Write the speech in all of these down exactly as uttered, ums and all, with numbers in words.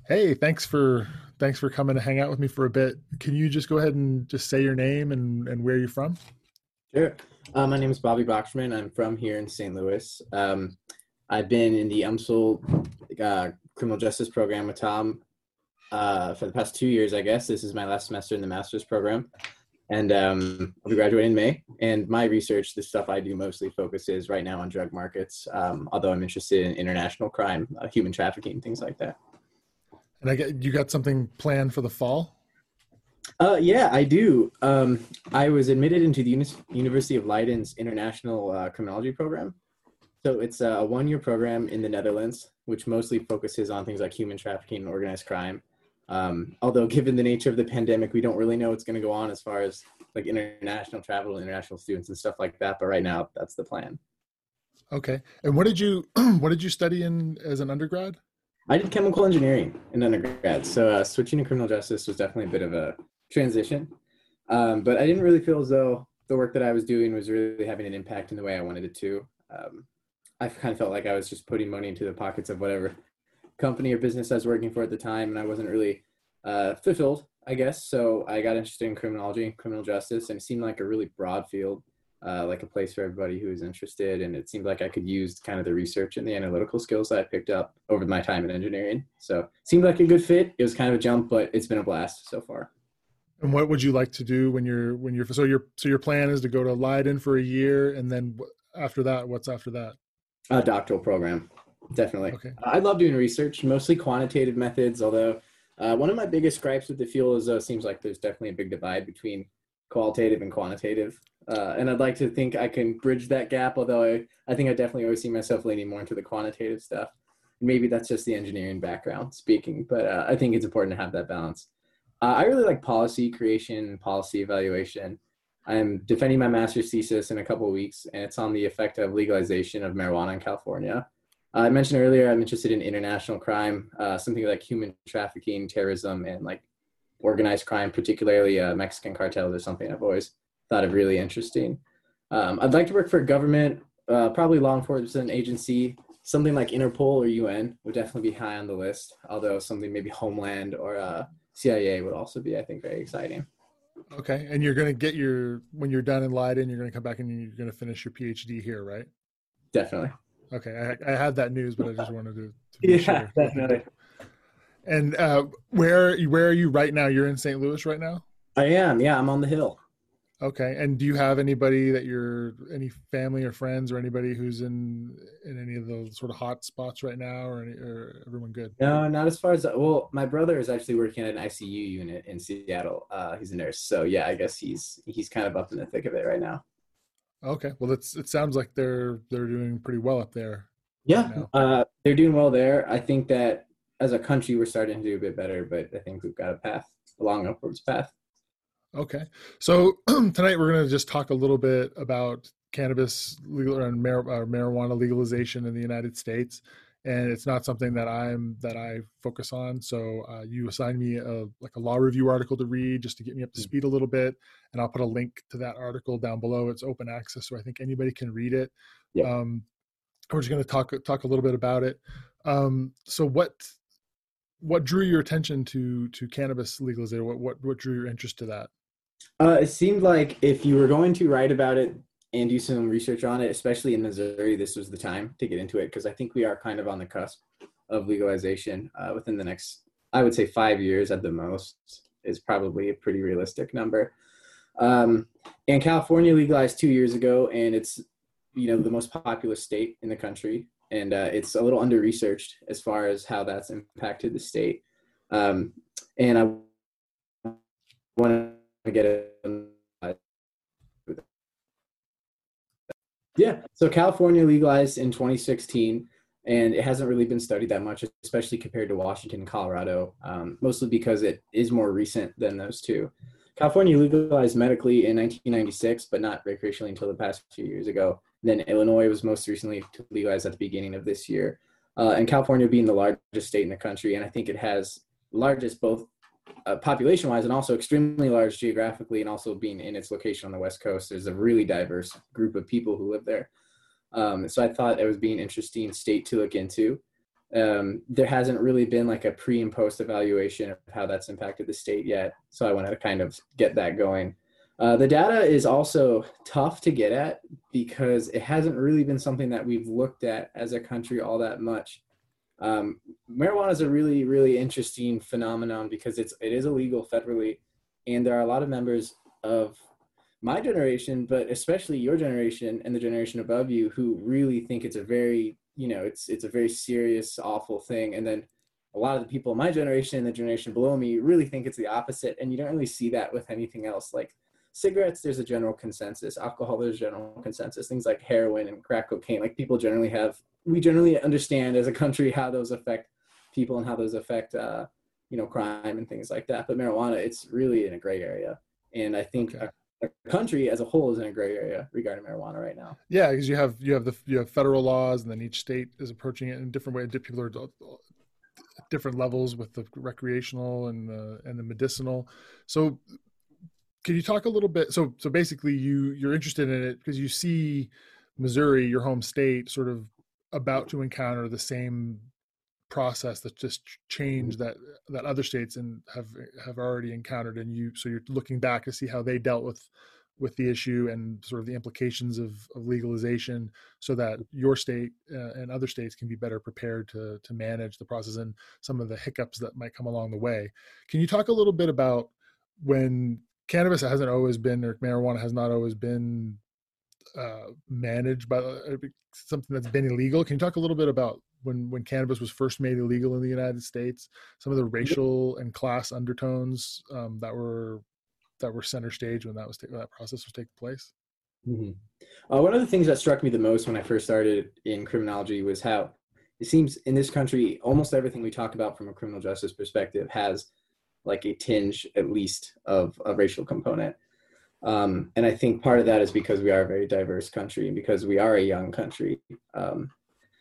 Hey, thanks for thanks for coming to hang out with me for a bit. Can you just go ahead and just say your name and, and where you're from? Sure. Uh, my name is Bobby Bachman. I'm from here in Saint Louis. Um, I've been in the UMSL uh, criminal justice program with Tom uh, for the past two years, I guess. This is my last semester in the master's program. And um, I'll be graduating in May. And my research, the stuff I do mostly focuses right now on drug markets, um, although I'm interested in international crime, uh, human trafficking, things like that. And I get you got something planned for the fall? Uh, yeah, I do. Um, I was admitted into the Unis- University of Leiden's international uh, criminology program. So it's a one-year program in the Netherlands, which mostly focuses on things like human trafficking and organized crime. Um, although, given the nature of the pandemic, we don't really know what's going to go on as far as like international travel, international students, and stuff like that. But right now, that's the plan. Okay. And what did you what did you study in as an undergrad? I did chemical engineering in undergrad, so uh, switching to criminal justice was definitely a bit of a transition. Um, but I didn't really feel as though the work that I was doing was really having an impact in the way I wanted it to. Um, I kind of felt like I was just putting money into the pockets of whatever company or business I was working for at the time, and I wasn't really uh, fulfilled, I guess. So I got interested in criminology, criminal justice, and it seemed like a really broad field, uh, like a place for everybody who was interested. And it seemed like I could use kind of the research and the analytical skills that I picked up over my time in engineering. So it seemed like a good fit. It was kind of a jump, but it's been a blast so far. And what would you like to do when you're when you're so your so your plan is to go to Leiden for a year, and then wh- after that, what's after that? A doctoral program, definitely. Okay. I love doing research, mostly quantitative methods, although uh, one of my biggest gripes with the field is though it seems like there's definitely a big divide between qualitative and quantitative. Uh, and I'd like to think I can bridge that gap, although I, I think I definitely always see myself leaning more into the quantitative stuff. Maybe that's just the engineering background speaking, but uh, I think it's important to have that balance. Uh, I really like policy creation, policy evaluation. I'm defending my master's thesis in a couple of weeks, and it's on the effect of legalization of marijuana in California. Uh, I mentioned earlier I'm interested in international crime, uh, something like human trafficking, terrorism, and like organized crime, particularly uh, Mexican cartels, is something I've always thought of really interesting. Um, I'd like to work for a government, uh, probably law enforcement agency, something like Interpol or U N would definitely be high on the list, although something maybe Homeland or uh, C I A would also be, I think, very exciting. Okay. And you're gonna get your when you're done in Leiden, you're gonna come back and you're gonna finish your PhD here, right? Definitely. Okay. I, I had that news, but I just wanted to, to be Yeah, sure. definitely. And uh, where where are you right now? You're in Saint Louis right now? I am. Yeah, I'm on the hill. Okay. And do you have anybody that you're any family or friends or anybody who's in in any of those sort of hot spots right now, or, any, or everyone good? No, not as far as well. My brother is actually working at an I C U unit in Seattle. Uh, he's a nurse, so yeah, I guess he's he's kind of up in the thick of it right now. Okay. Well, it's it sounds like they're they're doing pretty well up there right Yeah, now. uh, they're doing well there. I think that as a country, we're starting to do a bit better, but I think we've got a path, a long upwards path. Okay. So tonight we're going to just talk a little bit about cannabis legal and mar- uh, marijuana legalization in the United States. And it's not something that I'm that I focus on. So uh, you assigned me a like a law review article to read just to get me up to speed a little bit, and I'll put a link to that article down below. It's open access, so I think anybody can read it. Yep. Um, we're just going to talk talk a little bit about it. Um, so what what drew your attention to to cannabis legalization? What what what drew your interest to that? Uh, it seemed like if you were going to write about it and do some research on it, especially in Missouri, this was the time to get into it because I think we are kind of on the cusp of legalization uh, within the next, I would say, five years at the most is probably a pretty realistic number. Um, and California legalized two years ago, and it's you know the most populous state in the country, and uh, it's a little under researched as far as how that's impacted the state. Um, and I want to get it. Yeah, so California legalized in twenty sixteen, and it hasn't really been studied that much, especially compared to Washington and Colorado, um, mostly because it is more recent than those two. California legalized medically in nineteen ninety-six, but not recreationally until the past few years ago. Then Illinois was most recently legalized at the beginning of this year. Uh, and California being the largest state in the country, and I think it has largest both uh, population-wise and also extremely large geographically, and also being in its location on the West Coast, there's a really diverse group of people who live there. Um, so I thought it was being an interesting state to look into. Um, there hasn't really been like a pre and post evaluation of how that's impacted the state yet. So I wanted to kind of get that going. Uh, the data is also tough to get at because it hasn't really been something that we've looked at as a country all that much. Um, marijuana is a really, really interesting phenomenon because it's it is illegal federally, and there are a lot of members of my generation, but especially your generation and the generation above you, who really think it's a very, you know, it's it's a very serious, awful thing. And then a lot of the people in my generation and the generation below me really think it's the opposite. And you don't really see that with anything else. Like cigarettes, there's a general consensus. Alcohol, there's a general consensus. Things like heroin and crack cocaine, like people generally have, we generally understand as a country how those affect people and how those affect, uh, you know, crime and things like that. But marijuana, it's really in a gray area. And I think Okay. the country as a whole is in a gray area regarding marijuana right now. Yeah, because you have you have the you have federal laws, and then each state is approaching it in a different way. People are at different levels with the recreational and the and the medicinal. So, can you talk a little bit? So, so basically, you you're interested in it because you see Missouri, your home state, sort of about to encounter the same process that just changed that that other states and have have already encountered, and you so you're looking back to see how they dealt with with the issue and sort of the implications of, of legalization, so that your state uh, and other states can be better prepared to to manage the process and some of the hiccups that might come along the way. Can you talk a little bit about when cannabis hasn't always been, or marijuana has not always been uh, managed by uh, something that's been illegal? Can you talk a little bit about when when cannabis was first made illegal in the United States, some of the racial and class undertones um, that were that were center stage when that was when that process was taking place? Mm-hmm. Uh, one of the things that struck me the most when I first started in criminology was how it seems in this country, almost everything we talk about from a criminal justice perspective has like a tinge, at least, of a racial component. Um, and I think part of that is because we are a very diverse country and because we are a young country. Um,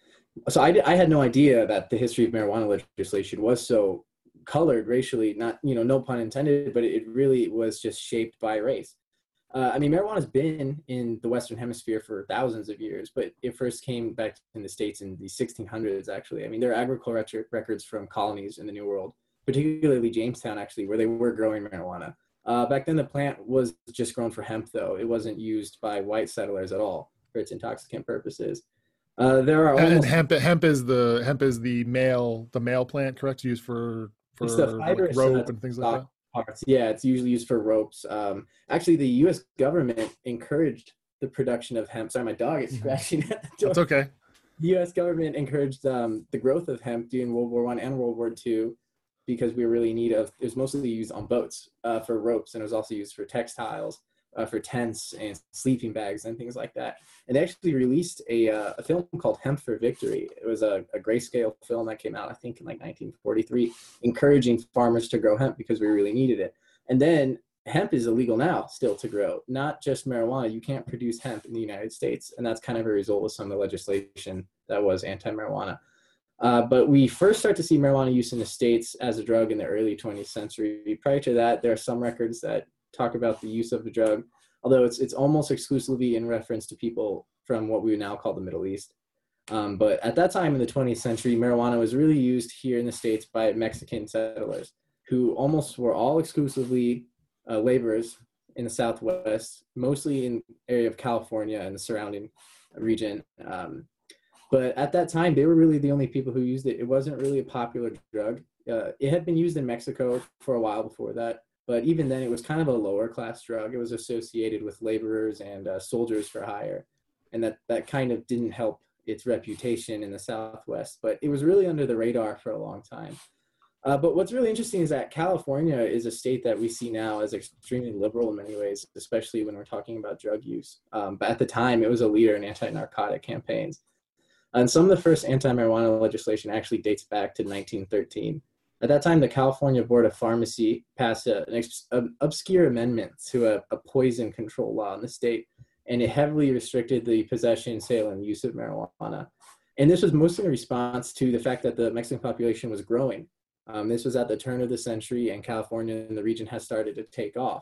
so I, I had no idea that the history of marijuana legislation was so colored racially, not, you know, no pun intended, but it really was just shaped by race. Uh, I mean, marijuana's been in the Western Hemisphere for thousands of years, but it first came back in the States in the sixteen hundreds, actually. I mean, there are agricultural records from colonies in the New World, particularly Jamestown, actually, where they were growing marijuana. Uh, back then, the plant was just grown for hemp, though. It wasn't used by white settlers at all for its intoxicant purposes. Uh, there are almost... And hemp hemp is the hemp is the male the male plant, correct? Used for for It's the like fibrous rope and things like that. Parts. Yeah, it's usually used for ropes. Um, actually, the U S government encouraged the production of hemp. Sorry, my dog is scratching at the door. That's okay. The U S government encouraged um, the growth of hemp during World War One and World War Two because we were really in need of. It was mostly used on boats uh, for ropes, and it was also used for textiles, uh, for tents and sleeping bags and things like that. And they actually released a uh, a film called Hemp for Victory. It was a, a grayscale film that came out, I think, in like nineteen forty-three, encouraging farmers to grow hemp because we really needed it. And then hemp is illegal now still to grow, not just marijuana. You can't produce hemp in the United States. And that's kind of a result of some of the legislation that was anti-marijuana. Uh, but we first start to see marijuana use in the States as a drug in the early twentieth century. Prior to that, there are some records that talk about the use of the drug, although it's it's almost exclusively in reference to people from what we would now call the Middle East. Um, but at that time in the twentieth century, marijuana was really used here in the States by Mexican settlers who almost were all exclusively uh, laborers in the Southwest, mostly in the area of California and the surrounding region. Um, but at that time, they were really the only people who used it. It wasn't really a popular drug. Uh, it had been used in Mexico for a while before that. But even then, it was kind of a lower class drug. It was associated with laborers and uh, soldiers for hire. And that, that kind of didn't help its reputation in the Southwest. But it was really under the radar for a long time. Uh, but what's really interesting is that California is a state that we see now as extremely liberal in many ways, especially when we're talking about drug use. Um, but at the time, it was a leader in anti-narcotic campaigns. And some of the first anti-marijuana legislation actually dates back to nineteen thirteen. At that time, the California Board of Pharmacy passed a, an, an obscure amendment to a, a poison control law in the state, and it heavily restricted the possession, sale, and use of marijuana. And this was mostly in response to the fact that the Mexican population was growing. Um, this was at the turn of the century, and California and the region has started to take off.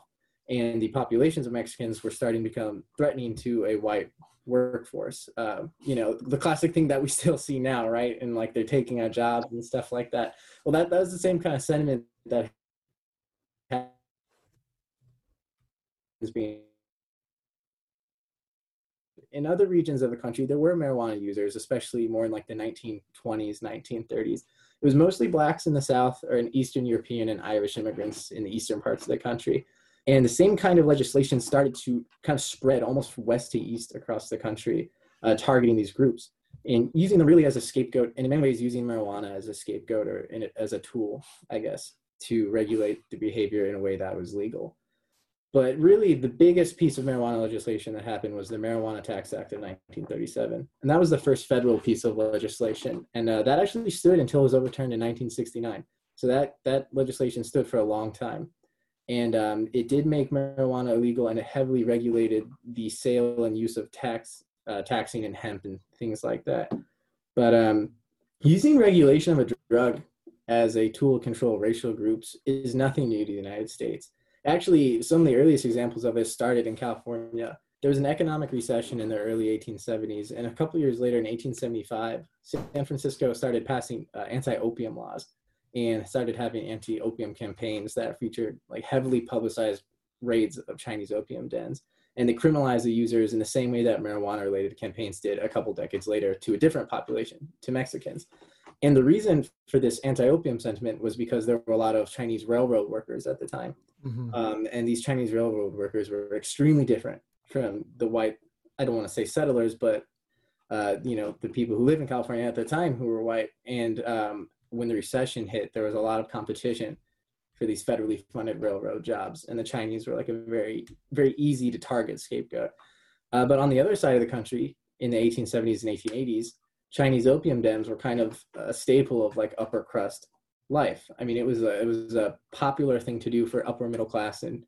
and the populations of Mexicans were starting to become threatening to a white workforce. Uh, you know, the classic thing that we still see now, right? And like they're taking our jobs and stuff like that. Well, that, that was the same kind of sentiment that is being in other regions of the country. There were marijuana users, especially more in like the nineteen twenties, nineteen thirties. It was mostly blacks in the South, or in Eastern European and Irish immigrants in the eastern parts of the country. And the same kind of legislation started to kind of spread almost from west to east across the country, uh, targeting these groups and using them really as a scapegoat, and in many ways using marijuana as a scapegoat or in it as a tool, I guess, to regulate the behavior in a way that was legal. But really, the biggest piece of marijuana legislation that happened was the Marijuana Tax Act of nineteen thirty-seven. And that was the first federal piece of legislation. And uh, that actually stood until it was overturned in nineteen sixty-nine. So that, that legislation stood for a long time. And um, it did make marijuana illegal, and it heavily regulated the sale and use of tax, uh, taxing in hemp and things like that. But um, using regulation of a drug as a tool to control racial groups is nothing new to the United States. Actually, some of the earliest examples of this started in California. There was an economic recession in the early eighteen seventies, and a couple years later in eighteen seventy-five, San Francisco started passing uh, anti-opium laws and started having anti-opium campaigns that featured like heavily publicized raids of Chinese opium dens. And they criminalized the users in the same way that marijuana-related campaigns did a couple decades later to a different population, to Mexicans. And the reason for this anti-opium sentiment was because there were a lot of Chinese railroad workers at the time. Mm-hmm. Um, and these Chinese railroad workers were extremely different from the white, I don't want to say settlers, but, uh, you know, the people who lived in California at the time who were white. And um, when the recession hit, there was a lot of competition for these federally funded railroad jobs. And the Chinese were like a very, very easy to target scapegoat. Uh, but on the other side of the country, in the eighteen seventies and eighteen eighties, Chinese opium dens were kind of a staple of like upper crust life. I mean, it was a, it was a popular thing to do for upper middle class and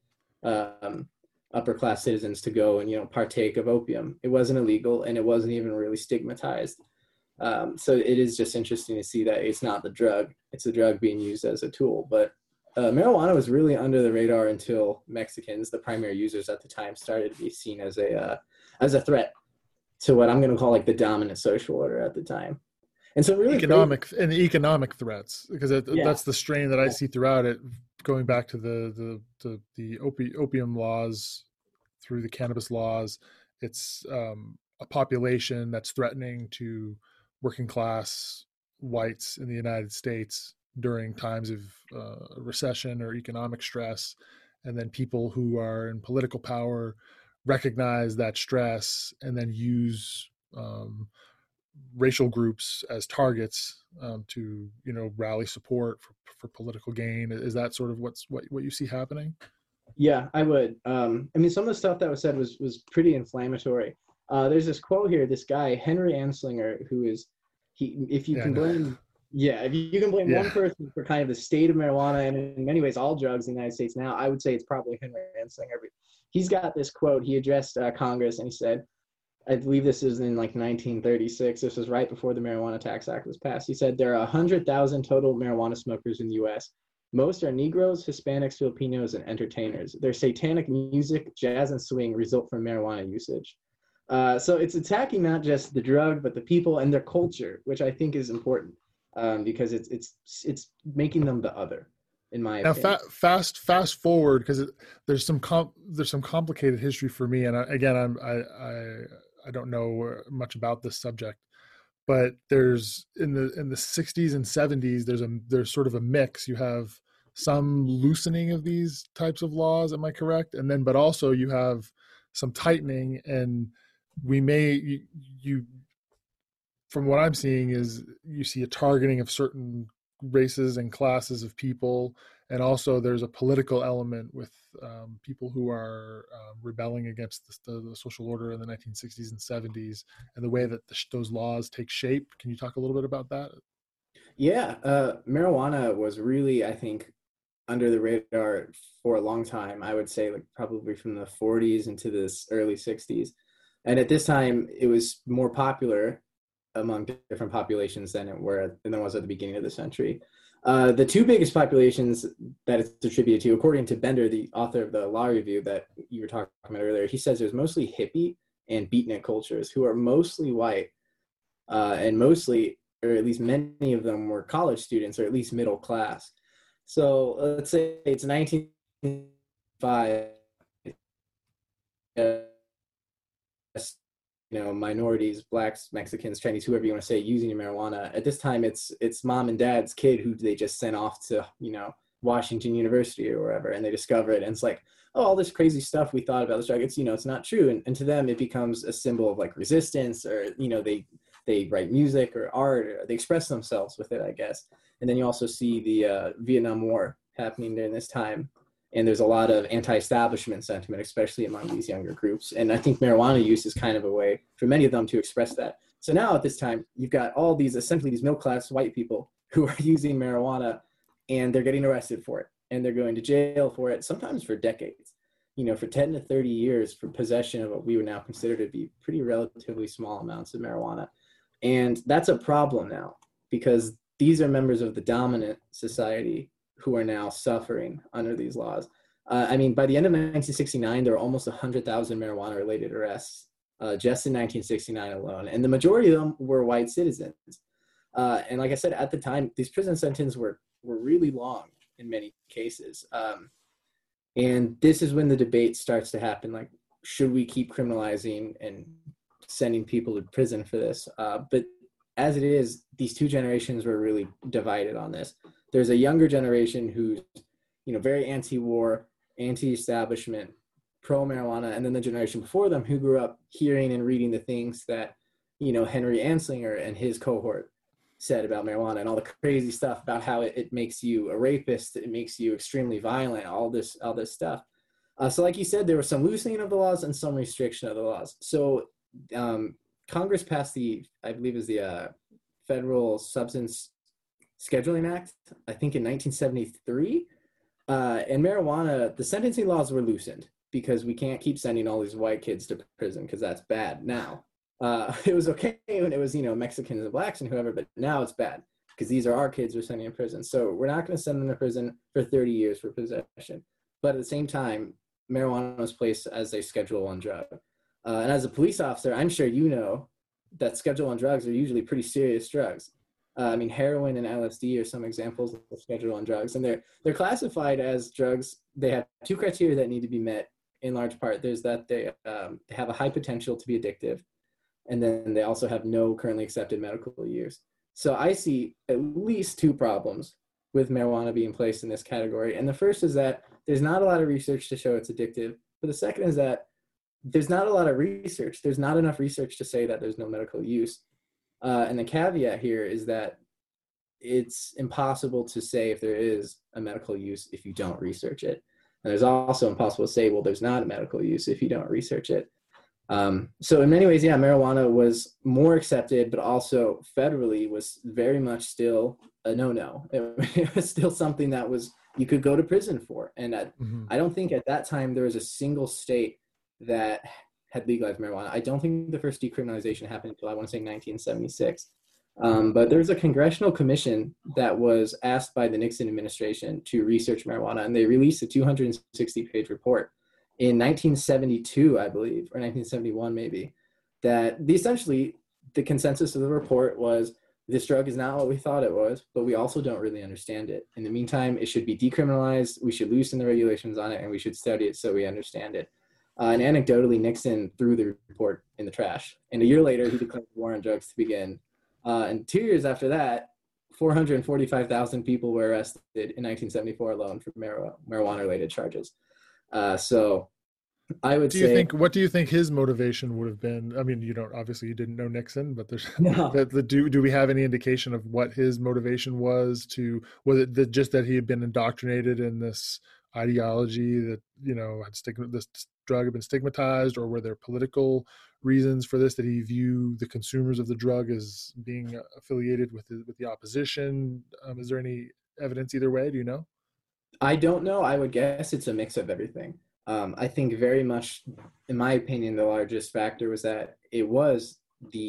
um, upper class citizens to go and, you know, partake of opium. It wasn't illegal, and it wasn't even really stigmatized. Um, so it is just interesting to see that it's not the drug, it's the drug being used as a tool. But uh, marijuana was really under the radar until Mexicans, the primary users at the time, started to be seen as a, uh, as a threat to what I'm going to call like the dominant social order at the time. And so really economic crazy. and the economic threats, because it, yeah. that's the strain that I yeah. see throughout it, going back to the, the, the, the opi- opium laws through the cannabis laws. It's um, a population that's threatening to working class whites in the United States during times of uh, recession or economic stress. And then people who are in political power recognize that stress and then use um, racial groups as targets um, to, you know, rally support for, for political gain. Is that sort of what's what, what you see happening? Yeah, I would. Um, I mean, some of the stuff that was said was was pretty inflammatory. Uh, there's this quote here. This guy Henry Anslinger, who is he. If you yeah, can blame, yeah, if you, you can blame yeah. one person for kind of the state of marijuana and in many ways all drugs in the United States now, I would say it's probably Henry Anslinger. He's got this quote. He addressed uh, Congress and he said, I believe this is in like nineteen thirty-six. This was right before the Marijuana Tax Act was passed. He said, there are one hundred thousand total marijuana smokers in the U S. Most are Negroes, Hispanics, Filipinos, and entertainers. Their satanic music, jazz, and swing result from marijuana usage. Uh, so it's attacking not just the drug, but the people and their culture, which I think is important um, because it's it's it's making them the other. In my now, opinion. Fa- fast fast forward because there's some com- there's some complicated history for me, and I, again, I'm I, I I don't know much about this subject, but there's in the in the sixties and seventies there's a there's sort of a mix. You have some loosening of these types of laws, am I correct? And then, but also you have some tightening, and we may you, you from what I'm seeing is you see a targeting of certain races and classes of people, and also there's a political element with um, people who are uh, rebelling against the, the, the social order in the nineteen sixties and seventies, and the way that the, those laws take shape. Can you talk a little bit about that? Yeah, uh, marijuana was really, I think, under the radar for a long time. I would say like probably from the forties into the early sixties. And at this time, it was more popular among different populations than it were than it was at the beginning of the century. Uh, the two biggest populations that it's attributed to, according to Bender, the author of the Law Review that you were talking about earlier, he says there's mostly hippie and beatnik cultures who are mostly white, uh, and mostly, or at least many of them, were college students or at least middle class. So let's say it's nineteen five. Uh, you know, minorities, blacks, Mexicans, Chinese, whoever you want to say, using marijuana. At this time, it's it's mom and dad's kid who they just sent off to, you know, Washington University or wherever, and they discover it, and it's like, oh, all this crazy stuff we thought about this drug, it's, you know, it's not true. And, and to them, it becomes a symbol of like resistance, or, you know, they they write music or art, or they express themselves with it, I guess. And then you also see the uh, Vietnam War happening during this time. And there's a lot of anti-establishment sentiment, especially among these younger groups. And I think marijuana use is kind of a way for many of them to express that. So now at this time, you've got all these, essentially these middle-class white people who are using marijuana, and they're getting arrested for it. And they're going to jail for it, sometimes for decades, you know, for ten to thirty years for possession of what we would now consider to be pretty relatively small amounts of marijuana. And that's a problem now, because these are members of the dominant society who are now suffering under these laws. Uh, I mean, by the end of nineteen sixty-nine, there were almost one hundred thousand marijuana-related arrests uh, just in nineteen sixty-nine alone. And the majority of them were white citizens. Uh, and like I said, at the time, these prison sentences were, were really long in many cases. Um, and this is when the debate starts to happen, like, should we keep criminalizing and sending people to prison for this? Uh, but as it is, these two generations were really divided on this. There's a younger generation who's, you know, very anti-war, anti-establishment, pro-marijuana, and then the generation before them who grew up hearing and reading the things that, you know, Henry Anslinger and his cohort said about marijuana, and all the crazy stuff about how it, it makes you a rapist, it makes you extremely violent, all this, all this stuff. Uh, so like you said, there was some loosening of the laws and some restriction of the laws. So um, Congress passed the, I believe is the uh, Federal Substance Scheduling Act, I think in nineteen seventy-three, uh, and marijuana, the sentencing laws were loosened because we can't keep sending all these white kids to prison because that's bad now. Uh, it was okay when it was, you know, Mexicans and blacks and whoever, but now it's bad because these are our kids we're sending to prison. So we're not going to send them to prison for thirty years for possession. But at the same time, marijuana was placed as a Schedule One drug. Uh, and as a police officer, I'm sure you know that Schedule One drugs are usually pretty serious drugs. Uh, I mean, heroin and L S D are some examples of Schedule One drugs, and they're they're classified as drugs. They have two criteria that need to be met in large part. There's that they um, they have a high potential to be addictive, and then they also have no currently accepted medical use. So I see at least two problems with marijuana being placed in this category. And the first is that there's not a lot of research to show it's addictive. But the second is that there's not a lot of research. There's not enough research to say that there's no medical use. Uh, and the caveat here is that it's impossible to say if there is a medical use if you don't research it. And there's also impossible to say, well, there's not a medical use if you don't research it. Um, so in many ways, yeah, marijuana was more accepted, but also federally was very much still a no-no. It, it was still something that was, you could go to prison for. And I, mm-hmm. I don't think at that time there was a single state that had legalized marijuana. I don't think the first decriminalization happened until I want to say nineteen seventy-six. Um, but there was a congressional commission that was asked by the Nixon administration to research marijuana, and they released a two hundred sixty page report in nineteen seventy-two, I believe, or nineteen seventy-one maybe, that the, essentially the consensus of the report was this drug is not what we thought it was, but we also don't really understand it. In the meantime, it should be decriminalized, we should loosen the regulations on it, and we should study it so we understand it. Uh, and anecdotally, Nixon threw the report in the trash. And a year later, he declared war on drugs to begin. Uh, and two years after that, four hundred forty-five thousand people were arrested in nineteen seventy-four alone for mar- marijuana-related charges. Uh, so I would do say... you think, what do you think his motivation would have been? I mean, you don't, obviously you didn't know Nixon, but there's, no. the, the, do, do we have any indication of what his motivation was to, was it the, just that he had been indoctrinated in this ideology that, you know, had stigma, this drug had been stigmatized, or were there political reasons for this, that he view the consumers of the drug as being affiliated with the, with the opposition? Um, is there any evidence either way? Do you know? I don't know. I would guess it's a mix of everything. Um, I think very much, in my opinion, the largest factor was that it was the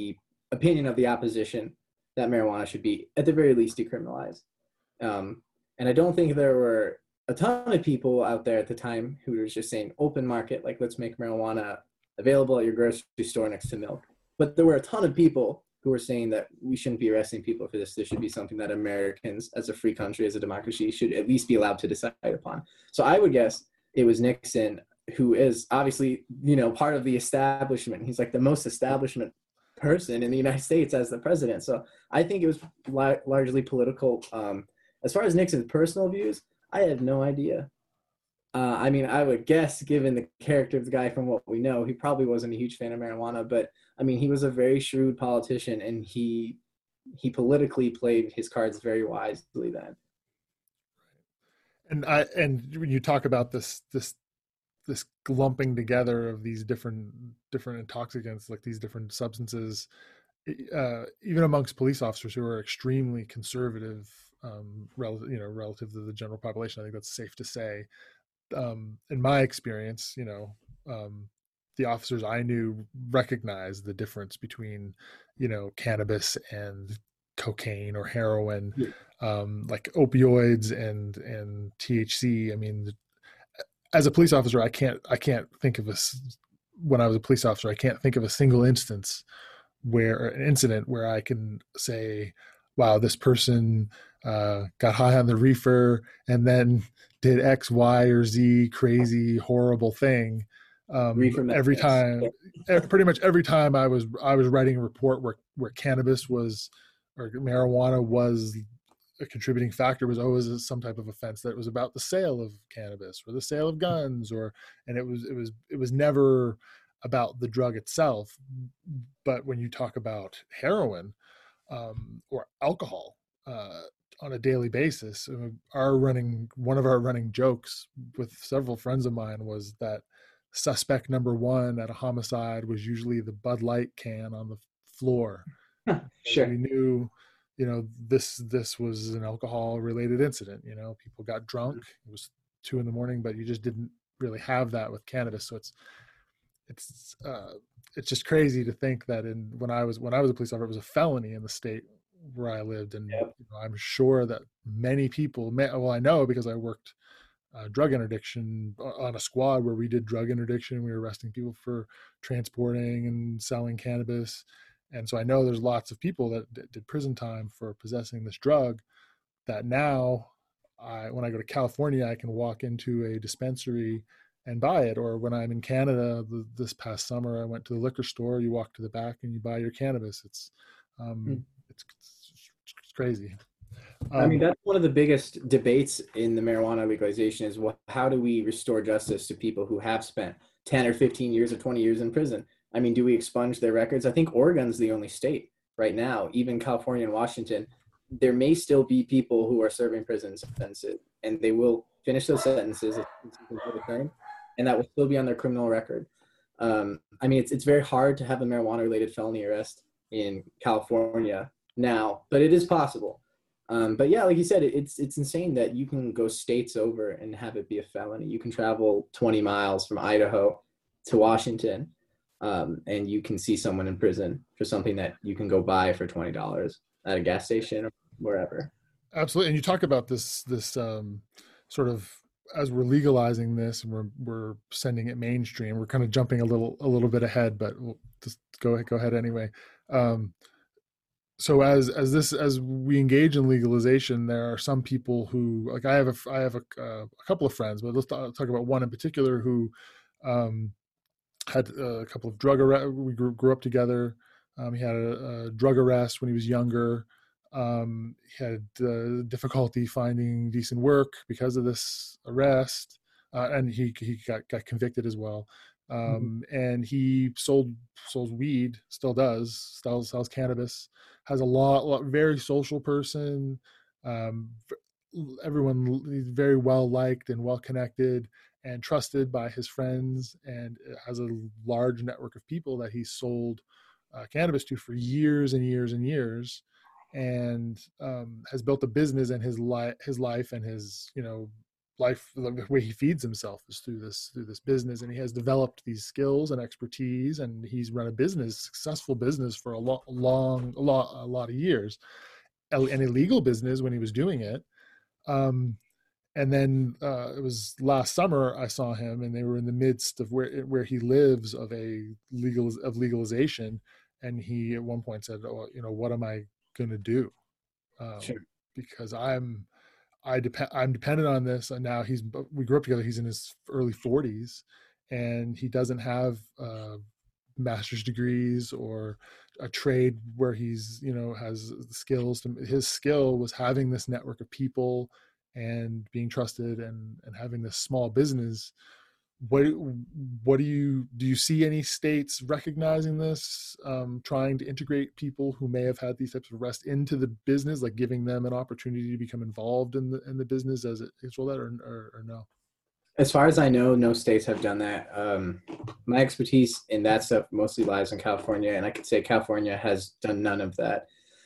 opinion of the opposition that marijuana should be, at the very least, decriminalized. Um, and I don't think there were a ton of people out there at the time who were just saying open market, like let's make marijuana available at your grocery store next to milk. But there were a ton of people who were saying that we shouldn't be arresting people for this. This should be something that Americans, as a free country, as a democracy, should at least be allowed to decide upon. So I would guess it was Nixon, who is obviously, you know, part of the establishment. He's like the most establishment person in the United States as the president. So I think it was la- largely political. Um, as far as Nixon's personal views, I have no idea. Uh, I mean, I would guess, given the character of the guy from what we know, he probably wasn't a huge fan of marijuana. But I mean, he was a very shrewd politician, and he he politically played his cards very wisely then. And I and when you talk about this this this lumping together of these different different intoxicants, like these different substances, uh, even amongst police officers who are extremely conservative, um, relative you know relative to the general population, I think that's safe to say. Um, in my experience, you know, um, the officers I knew recognized the difference between, you know, cannabis and cocaine or heroin, Yeah. um, like opioids and and T H C. I mean, as a police officer, I can't I can't think of a when I was a police officer, I can't think of a single instance where an incident where I can say, wow, this person uh, got high on the reefer and then did X, Y, or Z crazy, horrible thing. Um, every time, pretty much every time I was I was writing a report where where cannabis was or marijuana was a contributing factor, was always some type of offense that was about the sale of cannabis or the sale of guns, or and it was it was it was never about the drug itself. But when you talk about heroin um, or alcohol uh, on a daily basis, our running one of our running jokes with several friends of mine was that suspect number one at a homicide was usually the Bud Light can on the floor. Sure. We knew, you know, this this was an alcohol related incident. You know, people got drunk. It was two in the morning, but you just didn't really have that with cannabis. So it's it's uh, it's just crazy to think that in when I was when I was a police officer, it was a felony in the state where I lived, and Yep. you know, I'm sure that many people, may, well, I know because I worked uh, drug interdiction on a squad where we did drug interdiction. We were arresting people for transporting and selling cannabis, and so I know there's lots of people that d- did prison time for possessing this drug. That now, I when I go to California, I can walk into a dispensary and buy it. Or when I'm in Canada the, this past summer, I went to the liquor store. You walk to the back and you buy your cannabis. It's um, mm. it's, it's crazy. Um, I mean, that's one of the biggest debates in the marijuana legalization is what, how do we restore justice to people who have spent ten or fifteen years or twenty years in prison? I mean, do we expunge their records? I think Oregon's the only state right now, even California and Washington. There may still be people who are serving prison sentences, and they will finish those sentences and that will still be on their criminal record. Um, I mean, it's it's very hard to have a marijuana-related felony arrest in California now, but it is possible. Um, but yeah, like you said, it, it's it's insane that you can go states over and have it be a felony. You can travel twenty miles from Idaho to Washington, um, and you can see someone in prison for something that you can go buy for twenty dollars at a gas station or wherever. Absolutely. And you talk about this this um, sort of, as we're legalizing this and we're we're sending it mainstream, we're kind of jumping a little a little bit ahead, but we'll just go ahead, go ahead anyway. Um, so as as this as we engage in legalization, there are some people who, like I have a I have a, uh, a couple of friends, but let's talk, talk about one in particular who um, had a couple of drug arrests. We grew, grew up together. Um, he had a, a drug arrest when he was younger. Um, he had uh, difficulty finding decent work because of this arrest, uh, and he he got, got convicted as well. Um, mm-hmm. And he sold sold weed, still does, still sells cannabis. Has a lot, lot very social person. Um, everyone he's very well liked and well connected and trusted by his friends, and has a large network of people that he sold uh, cannabis to for years and years and years. And um, has built a business in his life, his life and his, you know, life, the way he feeds himself is through this through this business, and he has developed these skills and expertise, and he's run a business, successful business for a lo- long, a lot, a lot of years, an illegal business when he was doing it. Um, and then uh, it was last summer I saw him, and they were in the midst of where where he lives of a legal of legalization, and he at one point said, "Oh, you know, what am I going to do?" Um, Sure. because I'm I depend I'm dependent on this. And now he's we grew up together. He's in his early forties, and he doesn't have uh, master's degrees or a trade where he's you know has skills. To, his skill was having this network of people and being trusted, and and having this small business. What what do you do you see any states recognizing this, um, trying to integrate people who may have had these types of arrests into the business, like giving them an opportunity to become involved in the in the business as it is well that or, or, or no? As far as I know, no states have done that. Um, my expertise in that stuff mostly lies in California, and I could say California has done none of that.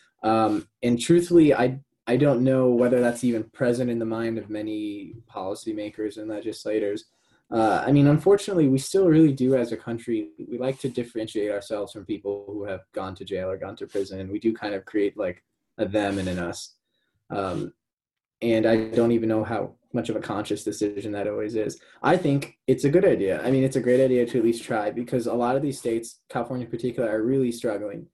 Um, and truthfully, I I don't know whether that's even present in the mind of many policymakers and legislators. Uh, I mean, unfortunately, we still really do as a country. We like to differentiate ourselves from people who have gone to jail or gone to prison. We do kind of create like a them and an us. Um, and I don't even know how much of a conscious decision that always is. I think it's a good idea. I mean, it's a great idea to at least try, because a lot of these states, California in particular, are really struggling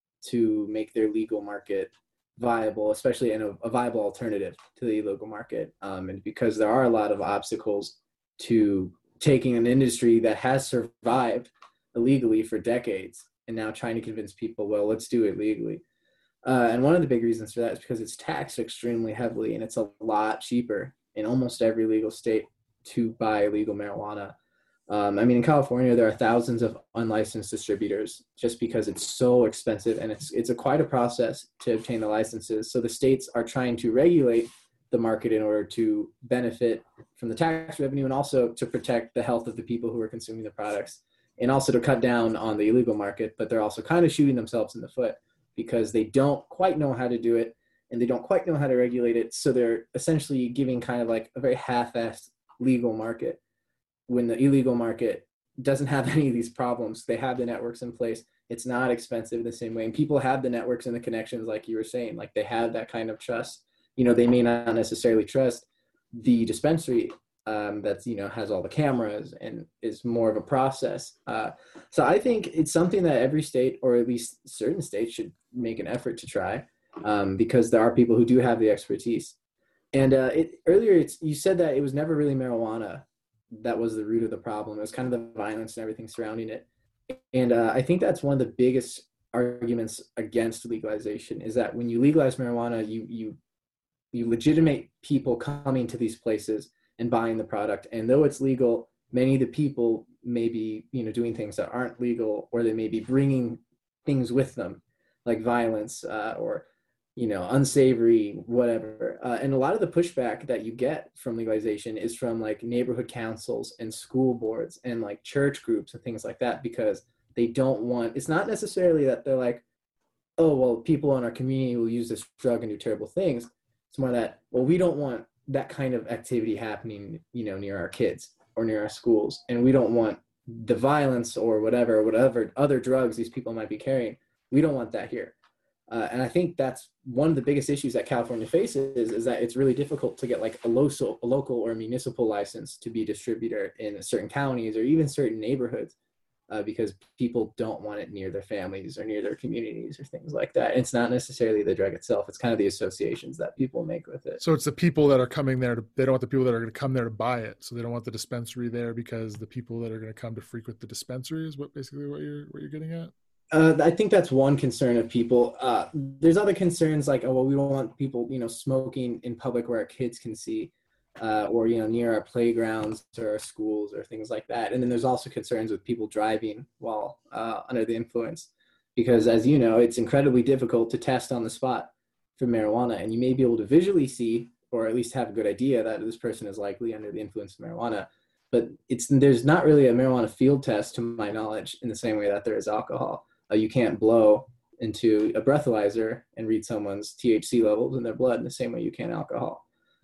to make their legal market viable, especially in a, a viable alternative to the illegal market. Um, and because there are a lot of obstacles to taking an industry that has survived illegally for decades and now trying to convince people, well, let's do it legally. Uh, and one of the big reasons for that is because it's taxed extremely heavily, and it's a lot cheaper in almost every legal state to buy legal marijuana. Um, I mean, in California, there are thousands of unlicensed distributors just because it's so expensive, and it's it's a quite a process to obtain the licenses. So the states are trying to regulate the market in order to benefit from the tax revenue, and also to protect the health of the people who are consuming the products, and also to cut down on the illegal market. But they're also kind of shooting themselves in the foot because they don't quite know how to do it, and they don't quite know how to regulate it. So they're essentially giving kind of like a very half-assed legal market, when the illegal market doesn't have any of these problems. They have the networks in place. It's not expensive the same way. And people have the networks and the connections, like you were saying, like they have that kind of trust. You know, they may not necessarily trust the dispensary um, that's, you know, has all the cameras and is more of a process. Uh, so I think it's something that every state, or at least certain states, should make an effort to try, um, because there are people who do have the expertise. And uh, it, earlier it's, you said that it was never really marijuana that was the root of the problem. It was kind of the violence and everything surrounding it. And uh, I think that's one of the biggest arguments against legalization, is that when you legalize marijuana, you you you legitimate people coming to these places and buying the product. And though it's legal, many of the people may be, you know, doing things that aren't legal, or they may be bringing things with them, like violence uh, or, you know, unsavory, whatever. Uh, and a lot of the pushback that you get from legalization is from like neighborhood councils and school boards and like church groups and things like that, because they don't want, it's not necessarily that they're like, oh, well, people in our community will use this drug and do terrible things. It's more that, well, we don't want that kind of activity happening, you know, near our kids or near our schools. And we don't want the violence or whatever, whatever other drugs these people might be carrying. We don't want that here. Uh, and I think that's one of the biggest issues that California faces, is that it's really difficult to get like a local, a local or municipal license to be a distributor in certain counties or even certain neighborhoods, uh, because people don't want it near their families or near their communities or things like that. It's not necessarily the drug itself. It's kind of the associations that people make with it. So it's the people that are coming there to, they don't want the people that are going to come there to buy it. So they don't want the dispensary there, because the people that are going to come to frequent the dispensary is what basically what you're, what you're getting at? Uh, I think that's one concern of people. Uh, there's other concerns like, oh, well, we don't want people, you know, smoking in public where our kids can see, uh, or, you know, near our playgrounds or our schools or things like that. And then there's also concerns with people driving while uh, under the influence, because as you know, it's incredibly difficult to test on the spot for marijuana. And you may be able to visually see, or at least have a good idea that this person is likely under the influence of marijuana. But it's, there's not really a marijuana field test, to my knowledge, in the same way that there is alcohol. Uh, you can't blow into a breathalyzer and read someone's T H C levels in their blood in the same way you can alcohol.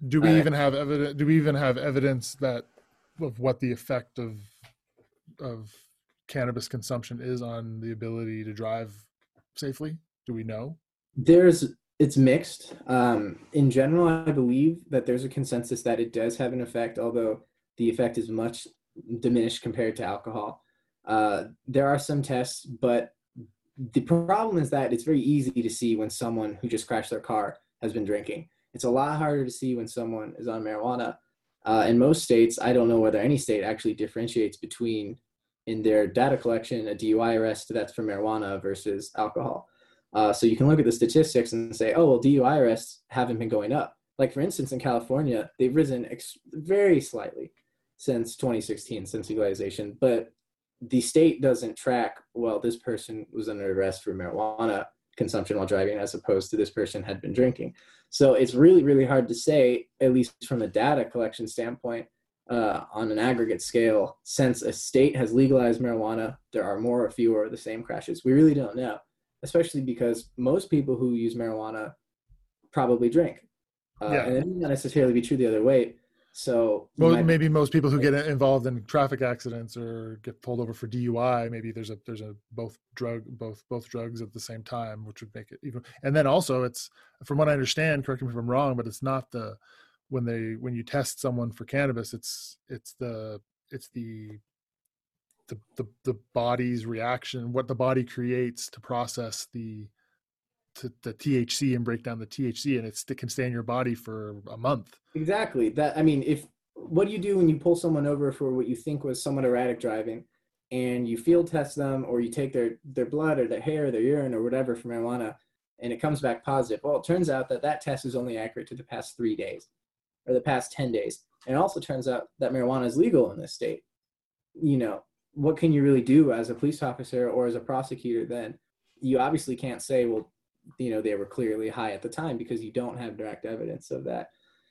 Do we Uh, even have evidence? Do we even have evidence that of what the effect of of cannabis consumption is on the ability to drive safely? Do we know? there's it's mixed. Um, in general, I believe that there's a consensus that it does have an effect, although the effect is much diminished compared to alcohol. Uh, there are some tests, but the problem is that it's very easy to see when someone who just crashed their car has been drinking. It's a lot harder to see when someone is on marijuana. Uh, in most states, I don't know whether any state actually differentiates between, in their data collection, a D U I arrest that's for marijuana versus alcohol. Uh, so you can look at the statistics and say, oh, well, D U I arrests haven't been going up. Like, for instance, in California, they've risen ex- very slightly since twenty sixteen, since legalization. But the state doesn't track, well, this person was under arrest for marijuana consumption while driving, as opposed to this person had been drinking. So it's really, really hard to say, at least from a data collection standpoint, uh, on an aggregate scale. Since a state has legalized marijuana, there are more or fewer of the same crashes. We really don't know, especially because most people who use marijuana probably drink. Uh, Yeah. And it may not necessarily be true the other way. So Well, might, maybe most people who get involved in traffic accidents or get pulled over for D U I, maybe there's a there's a both drug both both drugs at the same time, which would make it even. And then also, it's from what I understand, correct me if I'm wrong, but it's not the when they when you test someone for cannabis, it's it's the it's the the the, the body's reaction, what the body creates to process the to the T H C and break down the T H C, and it's, it can stay in your body for a month. exactly. That, I mean, if what do you do when you pull someone over for what you think was somewhat erratic driving, and you field test them, or you take their their blood or their hair or their urine or whatever for marijuana, and it comes back positive? Well, it turns out that that test is only accurate to the past three days or the past ten days. And it also turns out that marijuana is legal in this state. You know, what can you really do as a police officer or as a prosecutor then? You obviously can't say, well, you know, they were clearly high at the time, because you don't have direct evidence of that.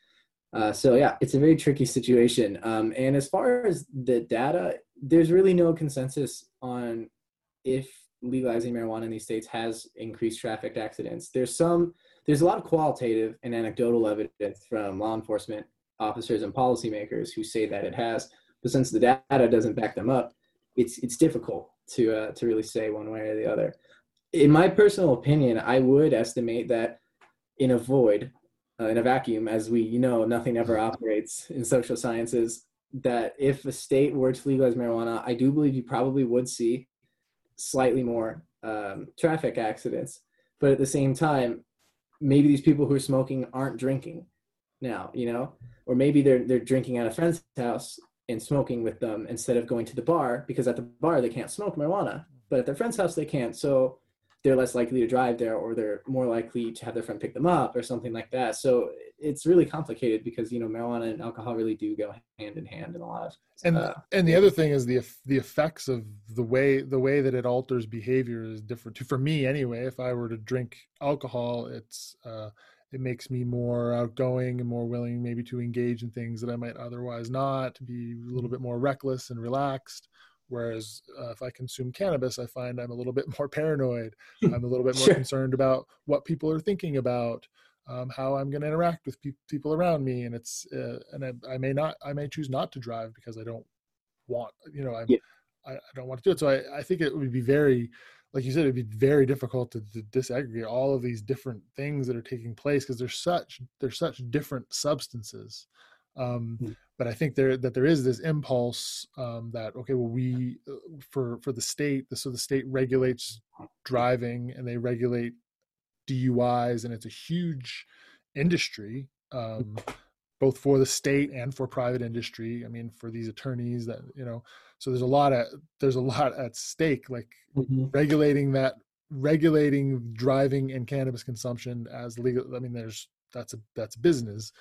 Uh, so yeah, it's a very tricky situation. Um, and as far as the data, there's really no consensus on if legalizing marijuana in these states has increased traffic accidents. There's some, there's a lot of qualitative and anecdotal evidence from law enforcement officers and policymakers who say that it has. But since the data doesn't back them up, it's it's difficult to uh, to really say one way or the other. In my personal opinion, I would estimate that in a void, uh, in a vacuum, as we you know, nothing ever operates in social sciences, that if a state were to legalize marijuana, I do believe you probably would see slightly more um, traffic accidents. But at the same time, maybe these people who are smoking aren't drinking now, you know, or maybe they're they're drinking at a friend's house and smoking with them instead of going to the bar, because at the bar they can't smoke marijuana, but at their friend's house they can. So they're less likely to drive there, or they're more likely to have their friend pick them up or something like that. So it's really complicated, because, you know, marijuana and alcohol really do go hand in hand in a lot of and uh, and the other thing is the the effects of the way the way that it alters behavior is different too. For me anyway, if I were to drink alcohol, it's uh it makes me more outgoing and more willing maybe to engage in things that I might otherwise not, to be a little bit more reckless and relaxed. Whereas uh, if I consume cannabis, I find I'm a little bit more paranoid. I'm a little bit more Sure. concerned about what people are thinking about, um, how I'm going to interact with pe- people around me. And it's, uh, and I, I may not, I may choose not to drive because I don't want, you know, I'm, Yeah. I, I don't want to do it. So I, I think it would be very, like you said, it'd be very difficult to, to disaggregate all of these different things that are taking place, because there's such, there's such different substances. Um, Mm. but I think there that there is this impulse um, that, okay, well, we for for the state, so the state regulates driving and they regulate D U Is, and it's a huge industry, um, both for the state and for private industry. I mean, for these attorneys that, you know, so there's a lot at there's a lot at stake, like Mm-hmm. regulating that regulating driving and cannabis consumption as legal. I mean, there's that's a that's business.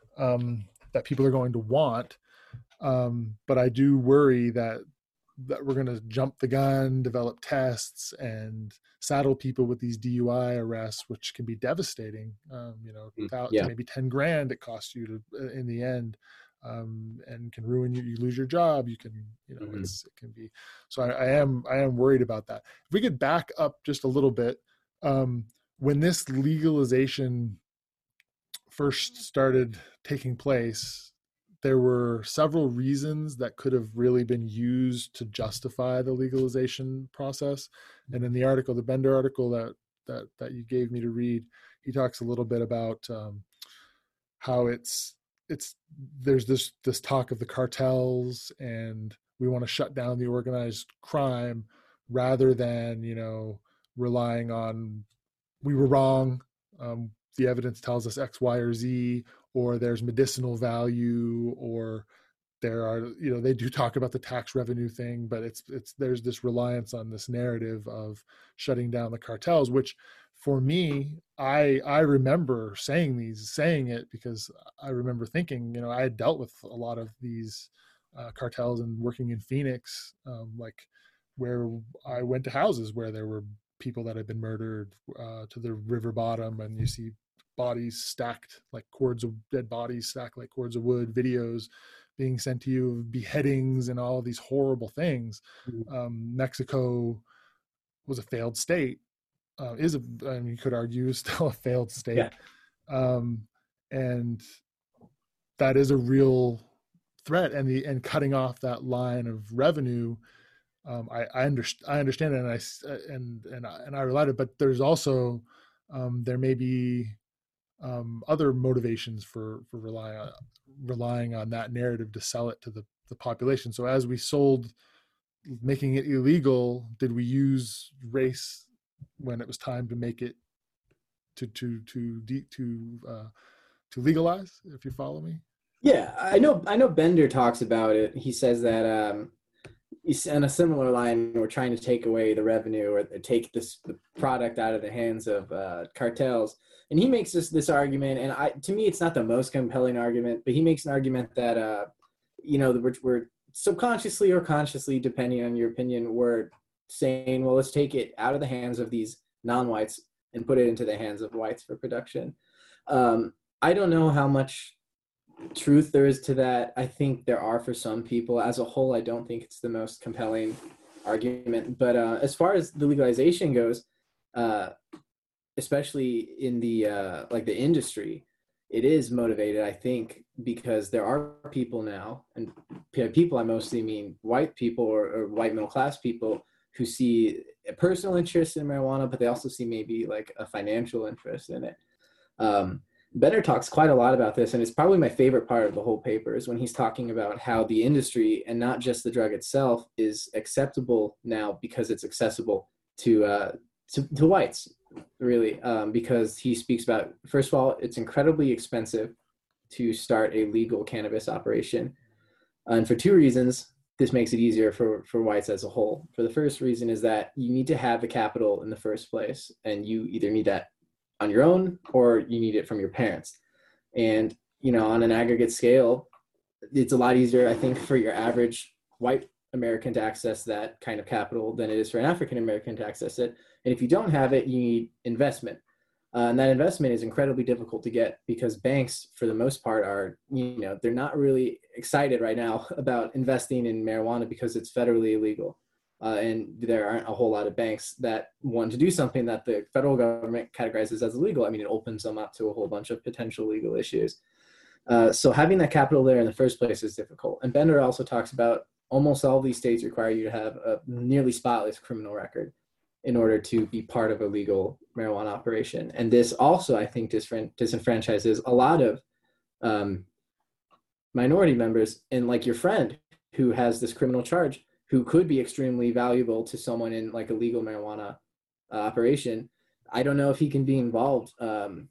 Um, that people are going to want. Um, but I do worry that that we're going to jump the gun, develop tests, and saddle people with these D U I arrests, which can be devastating. Um, you know, without Yeah. maybe ten grand it costs you to in the end, um, and can ruin you. You lose your job. You can, you know, Mm-hmm. it's it can be. So I, I am I am worried about that. If we could back up just a little bit, um, when this legalization first started taking place, there were several reasons that could have really been used to justify the legalization process. And in the article, the Bender article that that that you gave me to read, he talks a little bit about um, how it's it's there's this this talk of the cartels, and we want to shut down the organized crime rather than, you know, relying on, we were wrong, um, the evidence tells us X, Y, or Z, or there's medicinal value, or there are, you know, they do talk about the tax revenue thing, but it's it's there's this reliance on this narrative of shutting down the cartels, which for me, I I remember saying these, saying it because I remember thinking, you know, I had dealt with a lot of these uh, cartels and working in Phoenix, um, like where I went to houses where there were people that had been murdered uh, to the river bottom, and you see bodies stacked like cords of dead bodies stacked like cords of wood, videos being sent to you of beheadings and all of these horrible things. Mm-hmm. Um, Mexico was a failed state, uh, is a, I mean, you could argue is still a failed state. Yeah. Um, and that is a real threat. And the, and cutting off that line of revenue, um, I, I, under, I understand it, and I, and, and, I, and I relied it, but there's also, um, there may be um, other motivations for, for relying on, relying on that narrative to sell it to the, the population. So as we sold, making it illegal, did we use race when it was time to make it to to to de, to uh, to legalize? If you follow me. Yeah, I know. I know Bender talks about it. He says that um, he's on a similar line. We're trying to take away the revenue or take this the product out of the hands of uh, cartels. And he makes this this argument, and I to me it's not the most compelling argument, but he makes an argument that uh, you know we're, we're subconsciously or consciously, depending on your opinion, we're saying, well, let's take it out of the hands of these non-whites and put it into the hands of whites for production. Um, I don't know how much truth there is to that. I think there are for some people. As a whole, I don't think it's the most compelling argument. But uh, as far as the legalization goes, uh, especially in the uh, like the industry, it is motivated, I think, because there are people now, and people I mostly mean white people or, or white middle class people, who see a personal interest in marijuana, but they also see maybe like a financial interest in it. Um, Bender talks quite a lot about this, and it's probably my favorite part of the whole paper is when he's talking about how the industry, and not just the drug itself, is acceptable now because it's accessible to uh, to, to whites, really, um, because he speaks about, first of all, it's incredibly expensive to start a legal cannabis operation. And for two reasons, this makes it easier for, for whites as a whole. For the first reason is that you need to have the capital in the first place, and you either need that on your own or you need it from your parents. And, you know, on an aggregate scale, it's a lot easier, I think, for your average white American to access that kind of capital than it is for an African American to access it. And if you don't have it, you need investment. Uh, and that investment is incredibly difficult to get because banks, for the most part, are, you know, they're not really excited right now about investing in marijuana because it's federally illegal. Uh, and there aren't a whole lot of banks that want to do something that the federal government categorizes as illegal. I mean, it opens them up to a whole bunch of potential legal issues. Uh, so having that capital there in the first place is difficult. And Bender also talks about almost all of these states require you to have a nearly spotless criminal record in order to be part of a legal marijuana operation. And this also, I think, disfran- disenfranchises a lot of um, minority members. And like your friend who has this criminal charge, who could be extremely valuable to someone in like a legal marijuana uh, operation, I don't know if he can be involved um,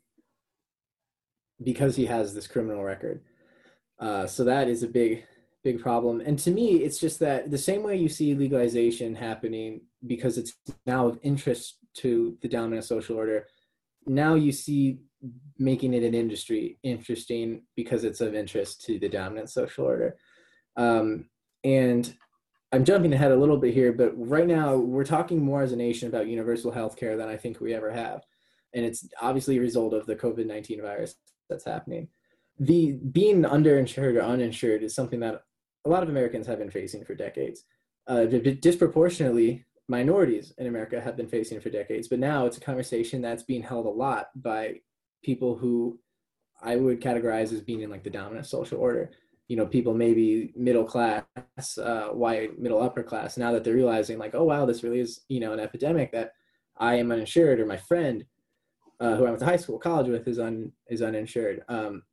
because he has this criminal record. Uh, so that is a big, big problem. And to me, it's just that the same way you see legalization happening because it's now of interest to the dominant social order, now you see making it an industry interesting because it's of interest to the dominant social order. Um, and I'm jumping ahead a little bit here, but right now we're talking more as a nation about universal health care than I think we ever have. And it's obviously a result of the COVID nineteen virus that's happening. The being underinsured or uninsured is something that a lot of Americans have been facing for decades. Uh, disproportionately, minorities in America have been facing for decades, but now it's a conversation that's being held a lot by people who I would categorize as being in like the dominant social order. You know, people maybe middle class, uh, white, middle upper class, now that they're realizing like, oh wow, this really is, you know, an epidemic, that I am uninsured, or my friend uh, who I went to high school, college with is un is uninsured. Um,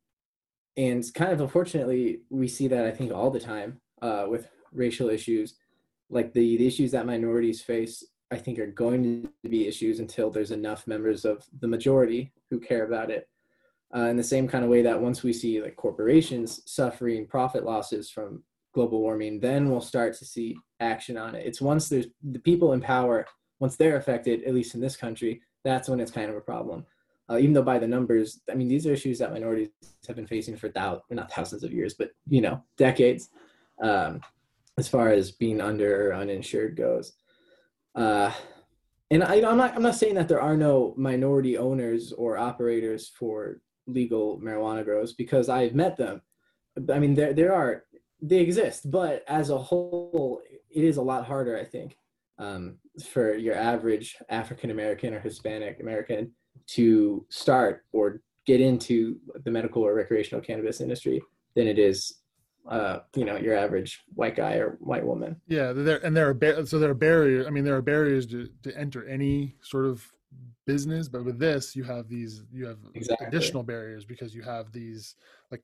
and kind of unfortunately, we see that I think all the time uh, with racial issues, like the, the issues that minorities face, I think are going to be issues until there's enough members of the majority who care about it. Uh, in the same kind of way that once we see like corporations suffering profit losses from global warming, then we'll start to see action on it. It's once there's the people in power, once they're affected, at least in this country, that's when it's kind of a problem. Uh, even though by the numbers, I mean, these are issues that minorities have been facing for thousands, not thousands of years, but, you know, decades, um, as far as being under or uninsured goes. Uh, and I, I'm not, I'm not saying that there are no minority owners or operators for legal marijuana grows, because I've met them. I mean, there, there are, they exist, but as a whole, it is a lot harder, I think, um, for your average African-American or Hispanic American to start or get into the medical or recreational cannabis industry than it is, uh, you know, your average white guy or white woman. Yeah, there and there are bar- so there are barriers. I mean, there are barriers to, to enter any sort of business, but with this, you have these, you have Exactly. additional barriers, because you have these like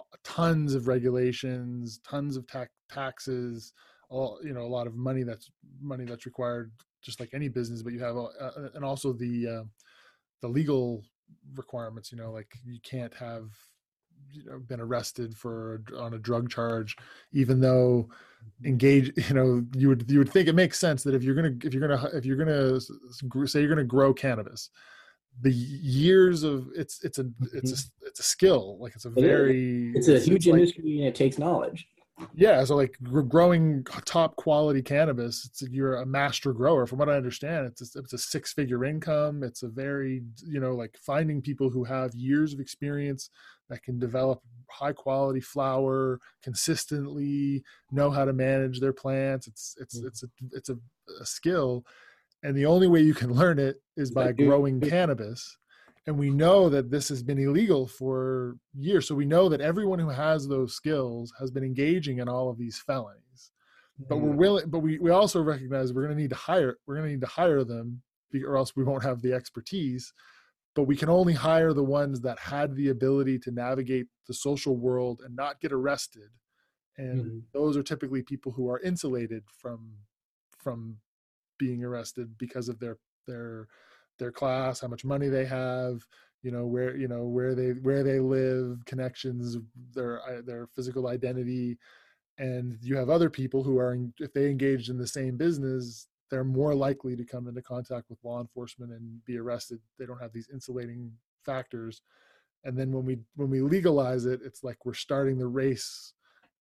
tons of regulations, tons of tax taxes, all, you know, a lot of money that's money that's required, just like any business. But you have, uh, and also the uh, the legal requirements. You know, like you can't have, you know, been arrested for on a drug charge, even though engage, you know, you would you would think it makes sense that if you're gonna if you're gonna if you're gonna say you're gonna grow cannabis, the years of it's it's a it's a it's a skill, like it's a very it's a it's, huge it's industry, like, and it takes knowledge. Yeah, so like growing top quality cannabis, it's, you're a master grower. From what I understand, it's a, it's a six figure income. It's a very, you know, like finding people who have years of experience that can develop high quality flower consistently, know how to manage their plants. It's it's it's a it's a, a skill, and the only way you can learn it is by growing cannabis. And we know that this has been illegal for years. So we know that everyone who has those skills has been engaging in all of these felonies. But we're willing, but we, we also recognize we're going to need to hire, we're going to need to hire them, or else we won't have the expertise. But we can only hire the ones that had the ability to navigate the social world and not get arrested. And mm-hmm. those are typically people who are insulated from, from being arrested because of their, their, their class, how much money they have, you know, where, you know, where they, where they live, connections, their, their physical identity. And you have other people who are, if they engaged in the same business, they're more likely to come into contact with law enforcement and be arrested. They don't have these insulating factors. And then when we, when we legalize it, it's like we're starting the race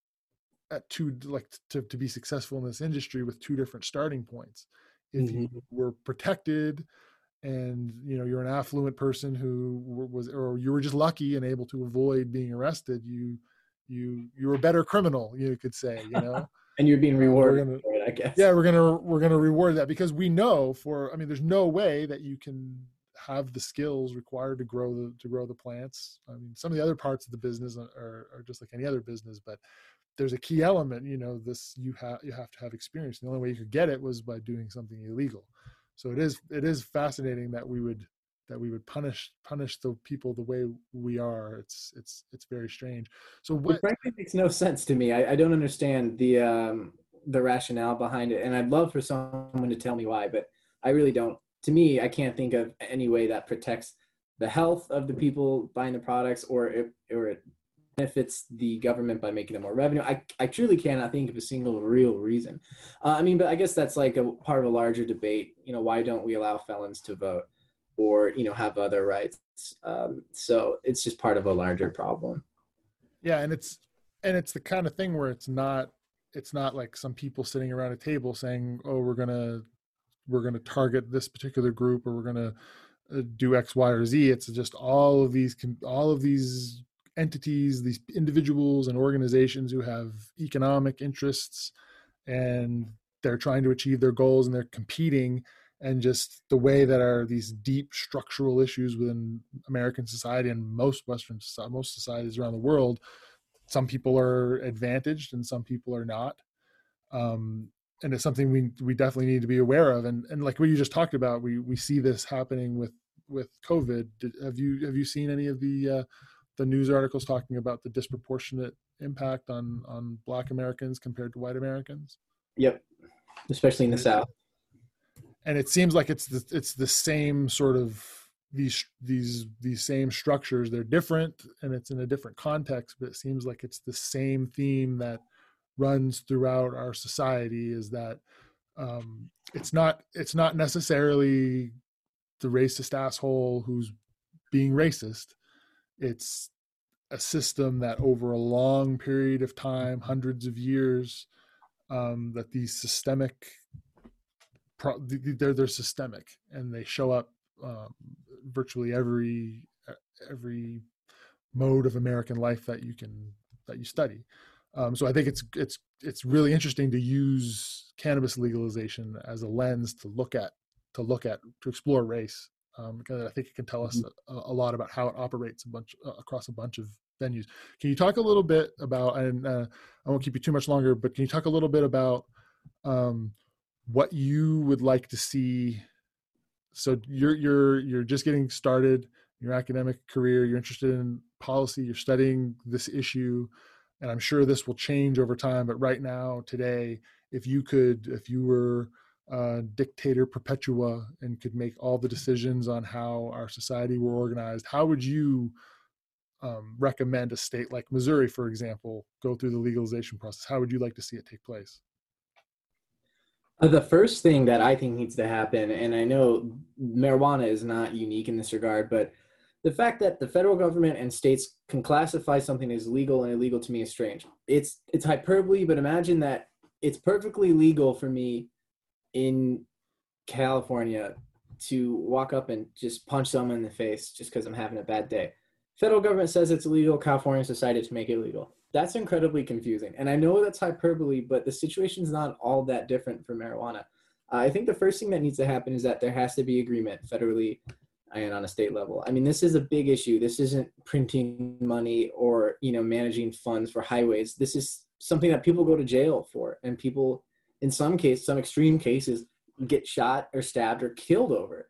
at two, like to, to be successful in this industry with two different starting points. If mm-hmm. you were protected, and you know you're an affluent person who was, or you were just lucky and able to avoid being arrested, you you you're a better criminal, you could say, you know. And you're being rewarded gonna, for it, I guess. Yeah, we're gonna we're gonna reward that, because we know for I mean there's no way that you can have the skills required to grow the to grow the plants. I mean, some of the other parts of the business are, are just like any other business, but there's a key element, you know, this you have you have to have experience. The only way you could get it was by doing something illegal. So it is it is fascinating that we would that we would punish punish the people the way we are. It's it's it's very strange. So what it frankly makes no sense to me. I, I don't understand the um, the rationale behind it, and I'd love for someone to tell me why, but I really don't. To me, I can't think of any way that protects the health of the people buying the products, or it or it benefits the government by making them more revenue. I, I truly cannot think of a single real reason. Uh, I mean, but I guess that's like a part of a larger debate. You know, why don't we allow felons to vote, or, you know, have other rights? Um, so it's just part of a larger problem. Yeah. And it's, and it's the kind of thing where it's not, it's not like some people sitting around a table saying, oh, we're going to, we're going to target this particular group, or we're going to do X, Y, or Z. It's just all of these, all of these entities, these individuals and organizations who have economic interests, and they're trying to achieve their goals, and they're competing. and just the way that are these deep structural issues within American society and most Western most societies around the world. Some people are advantaged and some people are not. Um, and it's something we we definitely need to be aware of. And and like what you just talked about, we we see this happening with with COVID. Did, have you have you seen any of the uh, the news articles talking about the disproportionate impact on on Black Americans compared to white Americans? Yep, especially in the South. And it seems like it's the, it's the same sort of these these these same structures. They're different and it's in a different context, but it seems like it's the same theme that runs throughout our society, is that um, it's not it's not necessarily the racist asshole who's being racist. It's a system that over a long period of time, hundreds of years, um, that these systemic they're they're systemic and they show up um, virtually every every mode of American life that you can that you study. Um, so I think it's it's it's really interesting to use cannabis legalization as a lens to look at to look at to explore race, um, because I think it can tell us a, a lot about how it operates a bunch uh, across a bunch of venues. Can you talk a little bit about, and uh, I won't keep you too much longer, but can you talk a little bit about um, what you would like to see? So you're you're you're just getting started in your academic career. You're interested in policy. You're studying this issue, and I'm sure this will change over time. But right now, today, if you could, if you were uh, dictator perpetua and could make all the decisions on how our society were organized, how would you um, recommend a state like Missouri, for example, go through the legalization process? How would you like to see it take place? Uh, The first thing that I think needs to happen, and I know marijuana is not unique in this regard, but the fact that the federal government and states can classify something as legal and illegal to me is strange. It's it's hyperbole, but imagine that it's perfectly legal for me in California to walk up and just punch someone in the face just because I'm having a bad day. Federal government says it's illegal. California's decided to make it legal. That's incredibly confusing. And I know that's hyperbole, but the situation's not all that different for marijuana. Uh, I think the first thing that needs to happen is that there has to be agreement federally and on a state level. I mean, this is a big issue. This isn't printing money or, you know, managing funds for highways. This is something that people go to jail for, and people, in some cases, some extreme cases, get shot or stabbed or killed over.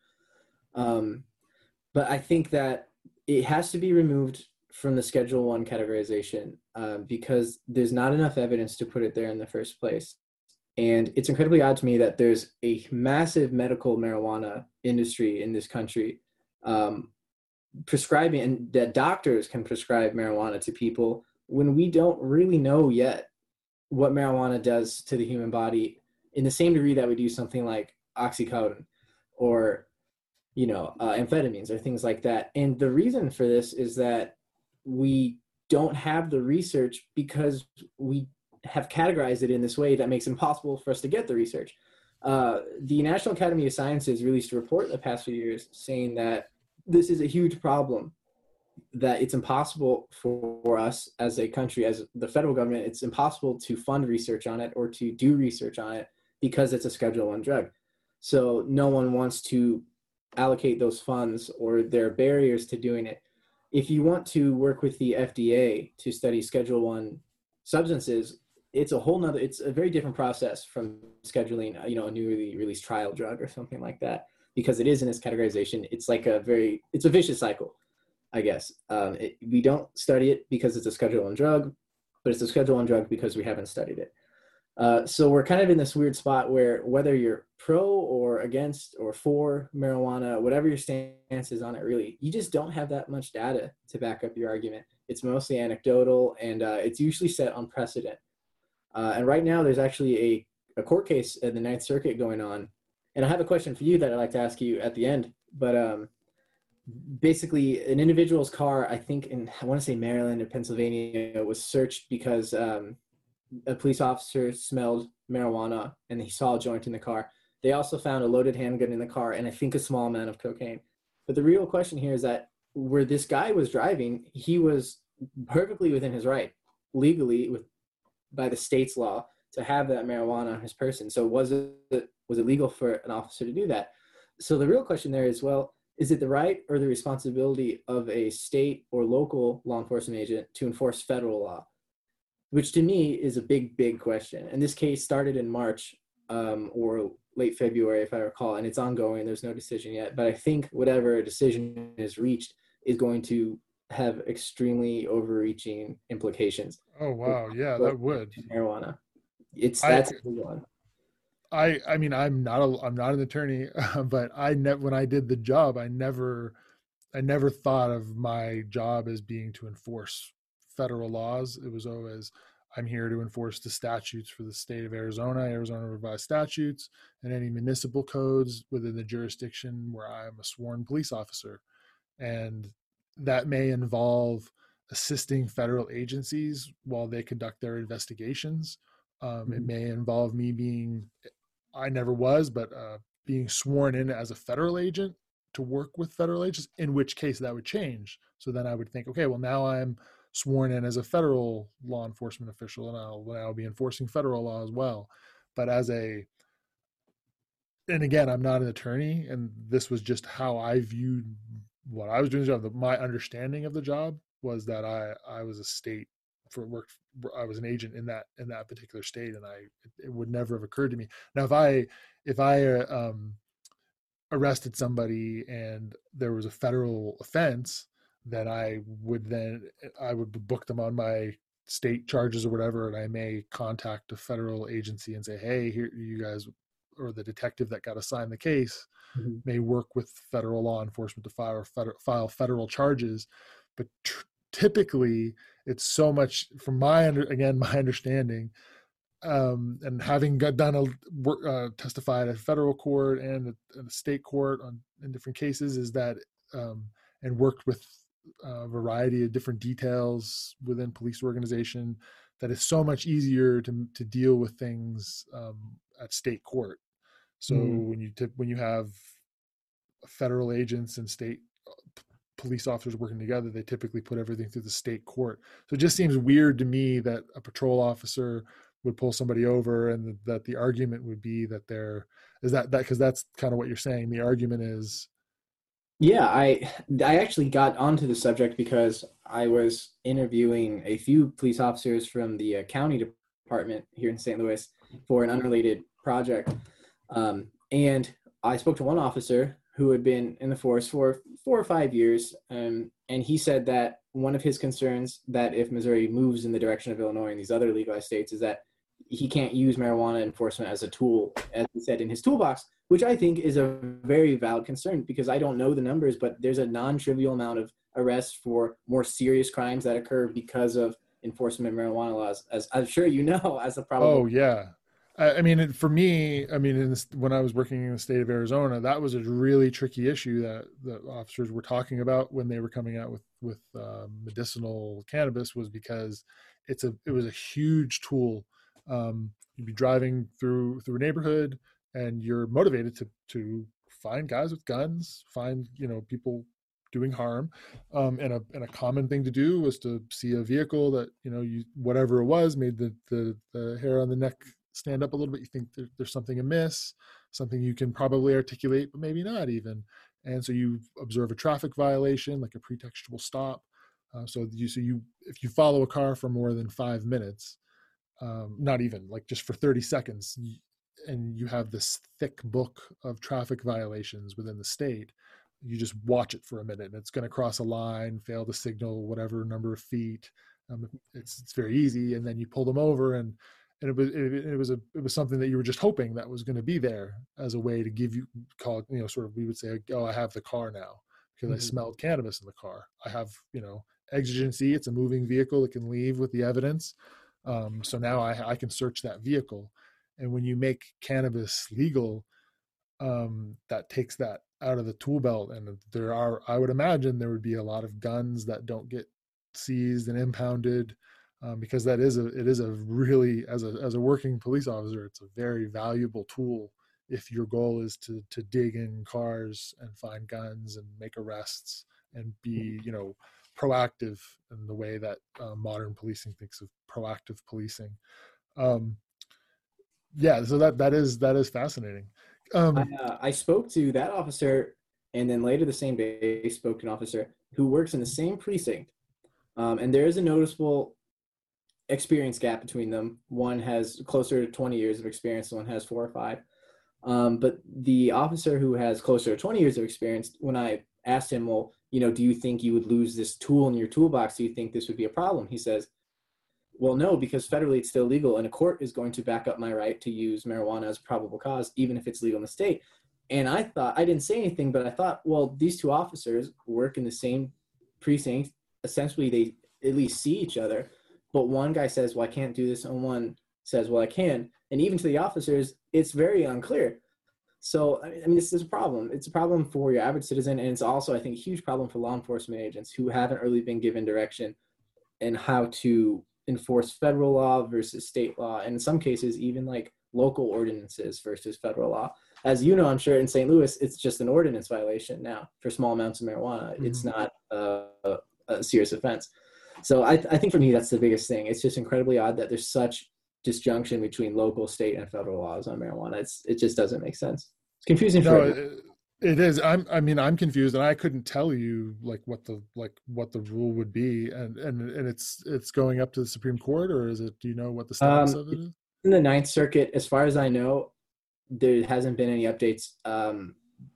Um, but I think that it has to be removed from the Schedule One categorization uh, because there's not enough evidence to put it there in the first place. And it's incredibly odd to me that there's a massive medical marijuana industry in this country, um, prescribing, and that doctors can prescribe marijuana to people when we don't really know yet what marijuana does to the human body in the same degree that we do something like oxycodone or, you know, uh, amphetamines or things like that. And the reason for this is that we don't have the research because we have categorized it in this way that makes it impossible for us to get the research. Uh, the National Academy of Sciences released a report in the past few years saying that this is a huge problem, that it's impossible for us as a country, as the federal government, it's impossible to fund research on it or to do research on it because it's a Schedule One drug. So no one wants to allocate those funds, or there are barriers to doing it. If you want to work with the F D A to study Schedule One substances, it's a whole nother, it's a very different process from scheduling, you know, a newly released trial drug or something like that, because it is in its categorization. It's like a very, it's a vicious cycle, I guess. Um, it, we don't study it because it's a Schedule One drug, but it's a Schedule One drug because we haven't studied it. Uh, so we're kind of in this weird spot where whether you're pro or against or for marijuana, whatever your stance is on it, really, you just don't have that much data to back up your argument. It's mostly anecdotal, and uh, it's usually set on precedent. Uh, and right now there's actually a, a court case in the Ninth Circuit going on. And I have a question for you that I'd like to ask you at the end. But um, basically, an individual's car, I think in, I want to say Maryland or Pennsylvania, was searched because um, a police officer smelled marijuana and he saw a joint in the car. They also found a loaded handgun in the car and I think a small amount of cocaine. But the real question here is that where this guy was driving, he was perfectly within his right, legally, with by the state's law, to have that marijuana on his person. So was it was it legal for an officer to do that? So the real question there is, well, is it the right or the responsibility of a state or local law enforcement agent to enforce federal law? Which to me is a big, big question. And this case started in March um, or late February, if I recall, and it's ongoing. There's no decision yet. But I think whatever decision is reached is going to have extremely overreaching implications. Oh wow, yeah, that would. Marijuana. It's I that's a big one. I I mean I'm not a I'm not an attorney, but I never when I did the job I never I never thought of my job as being to enforce federal laws. It was always I'm here to enforce the statutes for the state of Arizona, Arizona revised statutes, and any municipal codes within the jurisdiction where I'm a sworn police officer. And that may involve assisting federal agencies while they conduct their investigations. Um, mm-hmm. It may involve me being, I never was, but uh, being sworn in as a federal agent to work with federal agents, in which case that would change. So then I would think, okay, well, now I'm sworn in as a federal law enforcement official, and I'll, I'll be enforcing federal law as well. But as a, and again, I'm not an attorney, and this was just how I viewed what I was doing the job. My understanding of the job was that I, I was a state for work. I was an agent in that, in that particular state. And I, it, it would never have occurred to me. Now, if I, if I, um, arrested somebody and there was a federal offense, then I would then, I would book them on my state charges or whatever. And I may contact a federal agency and say, hey, here you guys, or the detective that got assigned the case, mm-hmm. may work with federal law enforcement to file federal, file federal charges. But tr- typically it's so much, from my under, again, my understanding, um, and having got done a work, uh, testified at federal court and at a state court on in different cases, is that um, and worked with a variety of different details within police organization, that it's so much easier to to deal with things um, at state court. So mm. when you t- when you have federal agents and state police officers working together, they typically put everything through the state court. So it just seems weird to me that a patrol officer would pull somebody over, and that the argument would be that they're, is that, that, because that's kind of what you're saying. The argument is. Yeah, I, I actually got onto the subject because I was interviewing a few police officers from the uh, county department here in Saint Louis for an unrelated project. Um, and I spoke to one officer who had been in the force for four or five years. Um, and he said that one of his concerns that if Missouri moves in the direction of Illinois and these other legalized states is that he can't use marijuana enforcement as a tool, as he said, in his toolbox, which I think is a very valid concern, because I don't know the numbers, but there's a non-trivial amount of arrests for more serious crimes that occur because of enforcement of marijuana laws, as I'm sure you know, as a problem. Oh, yeah. I mean, for me, I mean, in this, when I was working in the state of Arizona, that was a really tricky issue that the officers were talking about when they were coming out with, with uh, medicinal cannabis, was because it's a, it was a huge tool. Um, you'd be driving through, through a neighborhood, and you're motivated to, to find guys with guns, find, you know, people doing harm. Um, and a, and a common thing to do was to see a vehicle that, you know, you, whatever it was, made the, the, the hair on the neck stand up a little bit. You think there, there's something amiss, something you can probably articulate, but maybe not even. And so you observe a traffic violation, like a pretextual stop. Uh, so you, so you, if you follow a car for more than five minutes, um, not even, like just for thirty seconds, and you have this thick book of traffic violations within the state, you just watch it for a minute, and it's going to cross a line, fail to signal whatever number of feet. Um, it's, it's very easy. And then you pull them over, and And it was it, it was a it was something that you were just hoping that was going to be there as a way to give you, call, you know, sort of, we would say, oh, I have the car now because mm-hmm. I smelled cannabis in the car. I have, you know, exigency. It's a moving vehicle. It can leave with the evidence. Um, so now I, I can search that vehicle. And when you make cannabis legal, um, that takes that out of the tool belt. And there are, I would imagine there would be a lot of guns that don't get seized and impounded. Um, because that is a, it is a really, as a, as a working police officer, it's a very valuable tool if your goal is to, to dig in cars and find guns and make arrests and be, you know, proactive in the way that uh, modern policing thinks of proactive policing. Um, yeah. So that, that is, that is fascinating. I, Um, uh, I spoke to that officer, and then later the same day spoke to an officer who works in the same precinct. Um, and there is a noticeable experience gap between them. One has closer to twenty years of experience, one has four or five. Um, but the officer who has closer to twenty years of experience, when I asked him, well, you know, do you think you would lose this tool in your toolbox? Do you think this would be a problem? He says, well, no, because federally it's still legal, and a court is going to back up my right to use marijuana as probable cause, even if it's legal in the state. And I thought, I didn't say anything, but I thought, well, these two officers work in the same precinct. Essentially, they at least see each other. But one guy says, well, I can't do this, and one says, well, I can. And even to the officers, it's very unclear. So, I mean, this is a problem. It's a problem for your average citizen, and it's also, I think, a huge problem for law enforcement agents who haven't really been given direction in how to enforce federal law versus state law, and in some cases, even like local ordinances versus federal law. As you know, I'm sure in Saint Louis, it's just an ordinance violation now for small amounts of marijuana. Mm-hmm. It's not a, a serious offense. So I, I think for me, that's the biggest thing. It's just incredibly odd that there's such disjunction between local, state, and federal laws on marijuana. It's it just doesn't make sense. It's confusing for no, it, it is. I'm I mean I'm confused, and I couldn't tell you like what the like what the rule would be, and and and it's it's going up to the Supreme Court, or is it? Do you know what the status um, of it is? In the Ninth Circuit, as far as I know, there hasn't been any updates um,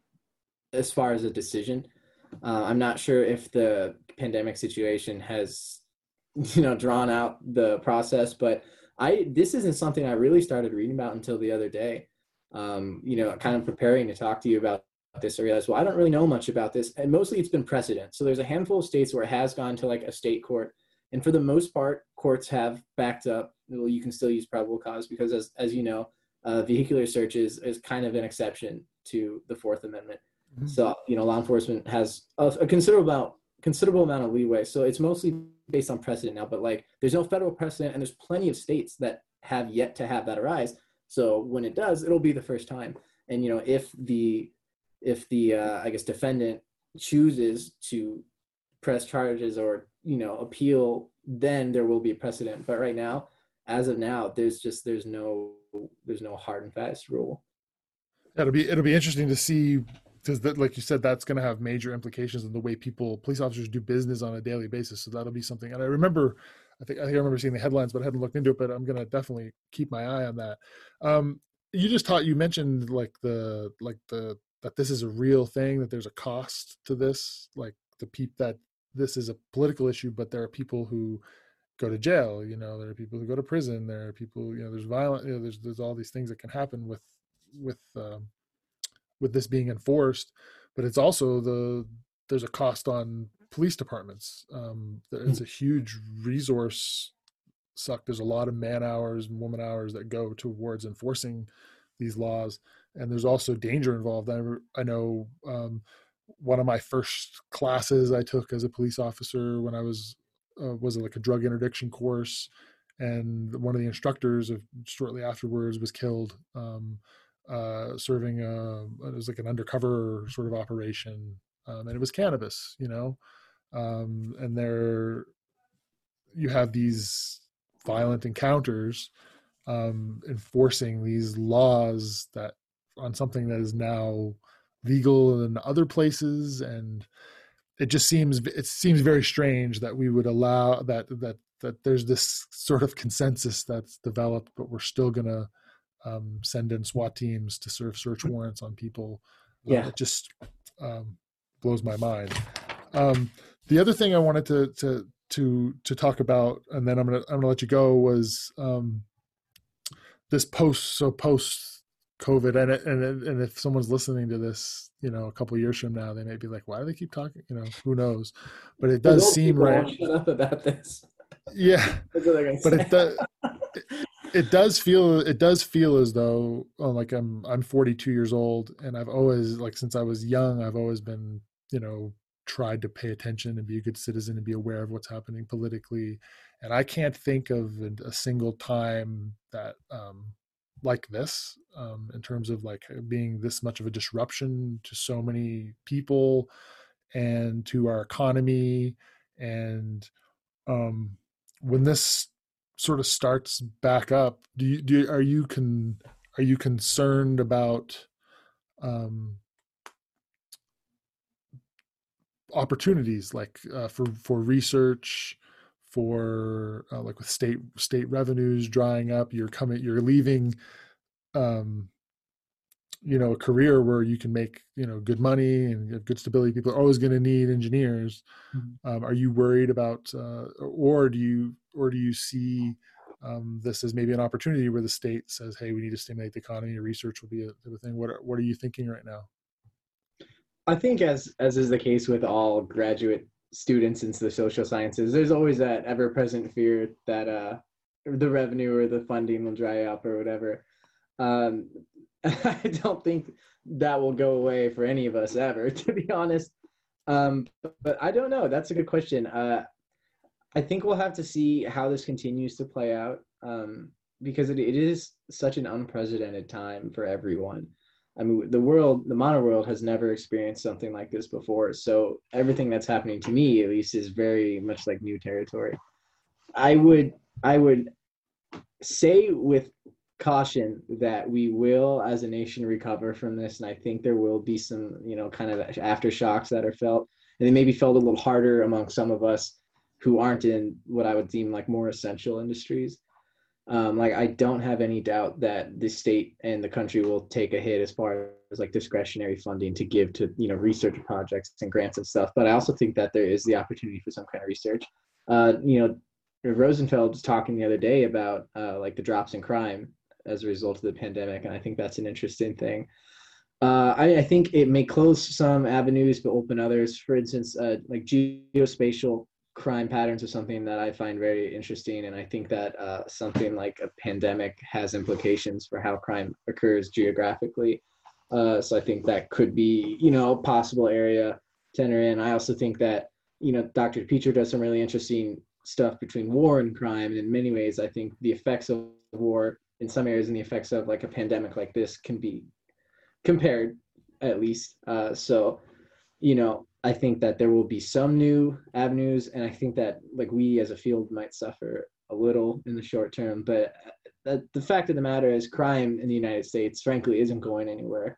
as far as a decision. Uh, I'm not sure if the pandemic situation has, you know, drawn out the process, but I this isn't something I really started reading about until the other day. Um, you know, kind of preparing to talk to you about this, I realized, well, I don't really know much about this, and mostly it's been precedent. So there's a handful of states where it has gone to like a state court, and for the most part, courts have backed up. Well, you can still use probable cause because, as as you know, uh, vehicular searches is kind of an exception to the Fourth Amendment. Mm-hmm. So you know, law enforcement has a, a considerable amount considerable amount of leeway. So it's mostly based on precedent now, but like there's no federal precedent, and there's plenty of states that have yet to have that arise. So when it does, it'll be the first time. And, you know, if the, if the, uh, I guess, defendant chooses to press charges or, you know, appeal, then there will be a precedent. But right now, as of now, there's just, there's no, there's no hard and fast rule. It'll be, it'll be interesting to see, because that, like you said, that's going to have major implications in the way people, police officers do business on a daily basis. So that'll be something. And I remember, I think I think I remember seeing the headlines, but I hadn't looked into it. But I'm going to definitely keep my eye on that. Um, you just taught, you mentioned like the like the that this is a real thing, that there's a cost to this, like the peep that this is a political issue, but there are people who go to jail. You know, there are people who go to prison. There are people, you know, there's violent. You know, there's there's all these things that can happen with with um, with this being enforced. But it's also the there's a cost on police departments. Um, it's a huge resource suck. There's a lot of man hours and woman hours that go towards enforcing these laws. And there's also danger involved. I, I know um, one of my first classes I took as a police officer when I was, uh, was like a drug interdiction course. And one of the instructors of shortly afterwards was killed, um, uh, serving a, it was like an undercover sort of operation. Um, and it was cannabis, you know? Um, and there you have these violent encounters um, enforcing these laws that on something that is now legal in other places. And it just seems, it seems very strange that we would allow that, that, that there's this sort of consensus that's developed, but we're still going to um, send in SWAT teams to serve search warrants on people. Yeah. Uh, it just um, blows my mind. Um, the other thing I wanted to, to, to, to talk about, and then I'm going to, I'm going to let you go, was um, this post, so post COVID, and, and, and if someone's listening to this, you know, a couple of years from now, they may be like, why do they keep talking? You know, who knows, but it does seem right. Shut up about this. Yeah. But it does, it, it does feel, it does feel as though, oh, like I'm, I'm forty-two years old, and I've always, like, since I was young, I've always been, you know, tried to pay attention and be a good citizen and be aware of what's happening politically. And I can't think of a single time that um, like this um, in terms of like being this much of a disruption to so many people and to our economy. And um, when this sort of starts back up, do you, do you, are you con, are you concerned about um, opportunities like uh, for for research, for uh, like with state state revenues drying up, you're coming you're leaving um, you know a career where you can make you know good money and have good stability. People are always going to need engineers. Mm-hmm. Um, are you worried about uh, or do you or do you see um, this as maybe an opportunity where the state says, hey, we need to stimulate the economy, research will be a, a thing? What are, what are you thinking right now? I think as as is the case with all graduate students into the social sciences, there's always that ever-present fear that uh, the revenue or the funding will dry up or whatever. Um, I don't think that will go away for any of us ever, to be honest. Um, but, but I don't know. That's a good question. Uh, I think we'll have to see how this continues to play out, um, because it, it is such an unprecedented time for everyone. I mean, the world, the modern world has never experienced something like this before. So everything that's happening to me, at least, is very much like new territory. I would, I would say with caution that we will, as a nation, recover from this, and I think there will be some, you know, kind of aftershocks that are felt, and they maybe felt a little harder among some of us who aren't in what I would deem like more essential industries. Um, like I don't have any doubt that the state and the country will take a hit as far as like discretionary funding to give to, you know, research projects and grants and stuff. But I also think that there is the opportunity for some kind of research. Uh, you know, Rosenfeld was talking the other day about uh, like the drops in crime as a result of the pandemic, and I think that's an interesting thing. Uh, I, I think it may close some avenues but open others. For instance, uh, like geospatial crime patterns are something that I find very interesting, and I think that uh, something like a pandemic has implications for how crime occurs geographically. Uh, so I think that could be, you know, a possible area to enter in. I also think that, you know, Doctor DePietro does some really interesting stuff between war and crime, and in many ways, I think the effects of war in some areas and the effects of like a pandemic like this can be compared, at least. Uh, so, you know, I think that there will be some new avenues, and I think that like we as a field might suffer a little in the short term. But the, the fact of the matter is, crime in the United States, frankly, isn't going anywhere.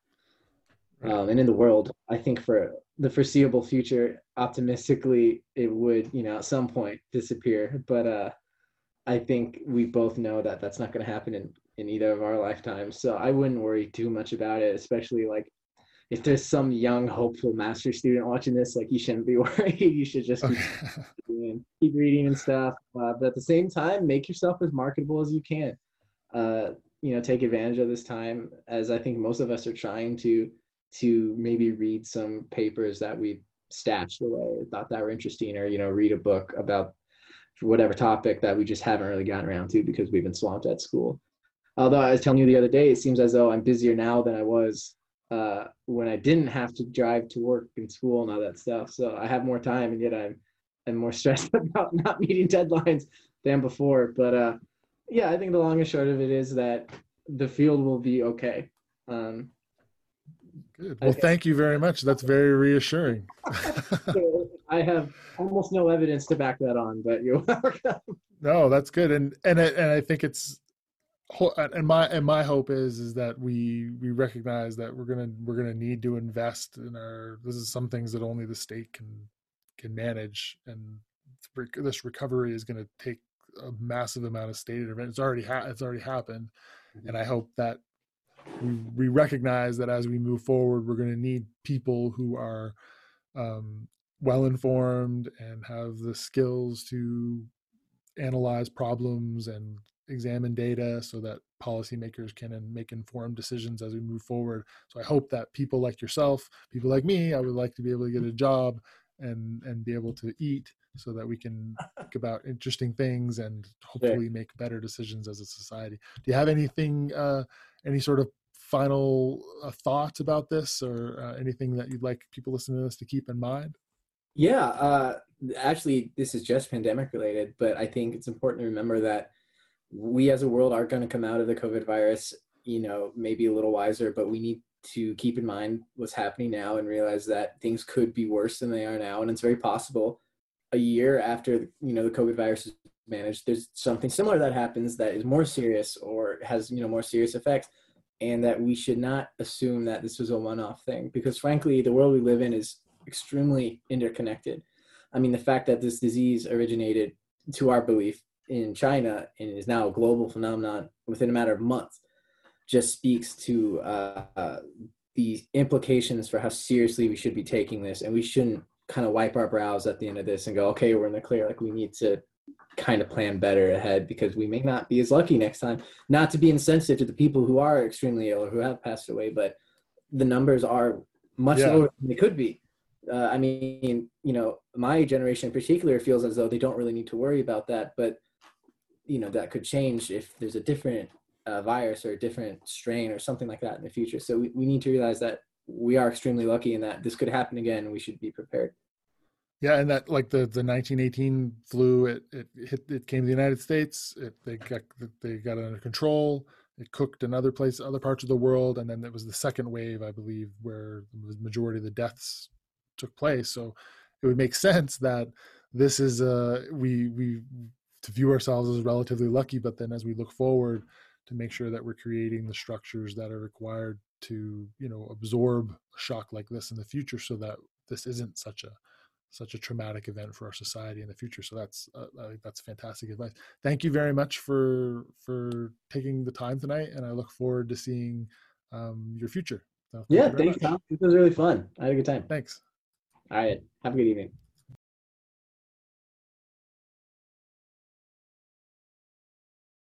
Um, and in the world, I think for the foreseeable future, optimistically, it would, you know, at some point disappear. But uh, I think we both know that that's not going to happen in, in either of our lifetimes. So I wouldn't worry too much about it, especially like if there's some young, hopeful master student watching this, like you shouldn't be worried. You should just keep, Okay. doing, keep reading and stuff. Uh, but at the same time, make yourself as marketable as you can. Uh, you know, take advantage of this time, as I think most of us are trying to, to maybe read some papers that we stashed away, thought that were interesting, or, you know, read a book about whatever topic that we just haven't really gotten around to because we've been swamped at school. Although I was telling you the other day, it seems as though I'm busier now than I was uh, when I didn't have to drive to work and school and all that stuff. So I have more time, and yet I'm I'm more stressed about not meeting deadlines than before. But uh, yeah, I think the long and short of it is that the field will be okay. Um, Good. Well, thank you very much. That's very reassuring. I have almost no evidence to back that on, but you're welcome. No, that's good, and and and I think it's and my and my hope is is that we we recognize that we're gonna we're gonna need to invest in our. This is some things that only the state can can manage, and this recovery is going to take a massive amount of state intervention. It's already ha- it's already happened, mm-hmm. and I hope that we we recognize that as we move forward, we're going to need people who are um, well informed and have the skills to analyze problems and examine data so that policymakers can make informed decisions as we move forward. So I hope that people like yourself, people like me, I would like to be able to get a job and and be able to eat so that we can think about interesting things and hopefully make better decisions as a society. Do you have anything, uh, any sort of final uh, thoughts about this, or uh, anything that you'd like people listening to this to keep in mind? Yeah, uh, actually, this is just pandemic related, but I think it's important to remember that we as a world are going to come out of the COVID virus, you know, maybe a little wiser, but we need to keep in mind what's happening now and realize that things could be worse than they are now. And it's very possible a year after, you know, the COVID virus is managed, there's something similar that happens that is more serious or has, you know, more serious effects. and that we should not assume that this was a one-off thing, because frankly, the world we live in is extremely interconnected. I mean, the fact that this disease originated, to our belief, in China and is now a global phenomenon within a matter of months just speaks to uh, uh, the implications for how seriously we should be taking this. And we shouldn't kind of wipe our brows at the end of this and go, okay, we're in the clear. Like, we need to kind of plan better ahead, because we may not be as lucky next time. Not to be insensitive to the people who are extremely ill or who have passed away, but the numbers are much Yeah. lower than they could be. Uh, I mean, you know, my generation in particular feels as though they don't really need to worry about that, but you know, that could change if there's a different uh, virus or a different strain or something like that in the future. So we, we need to realize that we are extremely lucky and that this could happen again, and we should be prepared. Yeah, and that, like, the the nineteen eighteen flu, it it hit, it came to the United States. It, they got they got it under control. It cooked in other places, other parts of the world, and then it was the second wave, I believe, where the majority of the deaths took place. So it would make sense that this is uh we we to view ourselves as relatively lucky, but then as we look forward, to make sure that we're creating the structures that are required to, you know, absorb a shock like this in the future, so that this isn't such a such a traumatic event for our society in the future. So that's uh, I think that's fantastic advice. Thank you very much for for taking the time tonight, and I look forward to seeing um, your future. So thank Yeah, you very thanks, much. Tom. This was really fun. I had a good time. Thanks. All right. Have a good evening.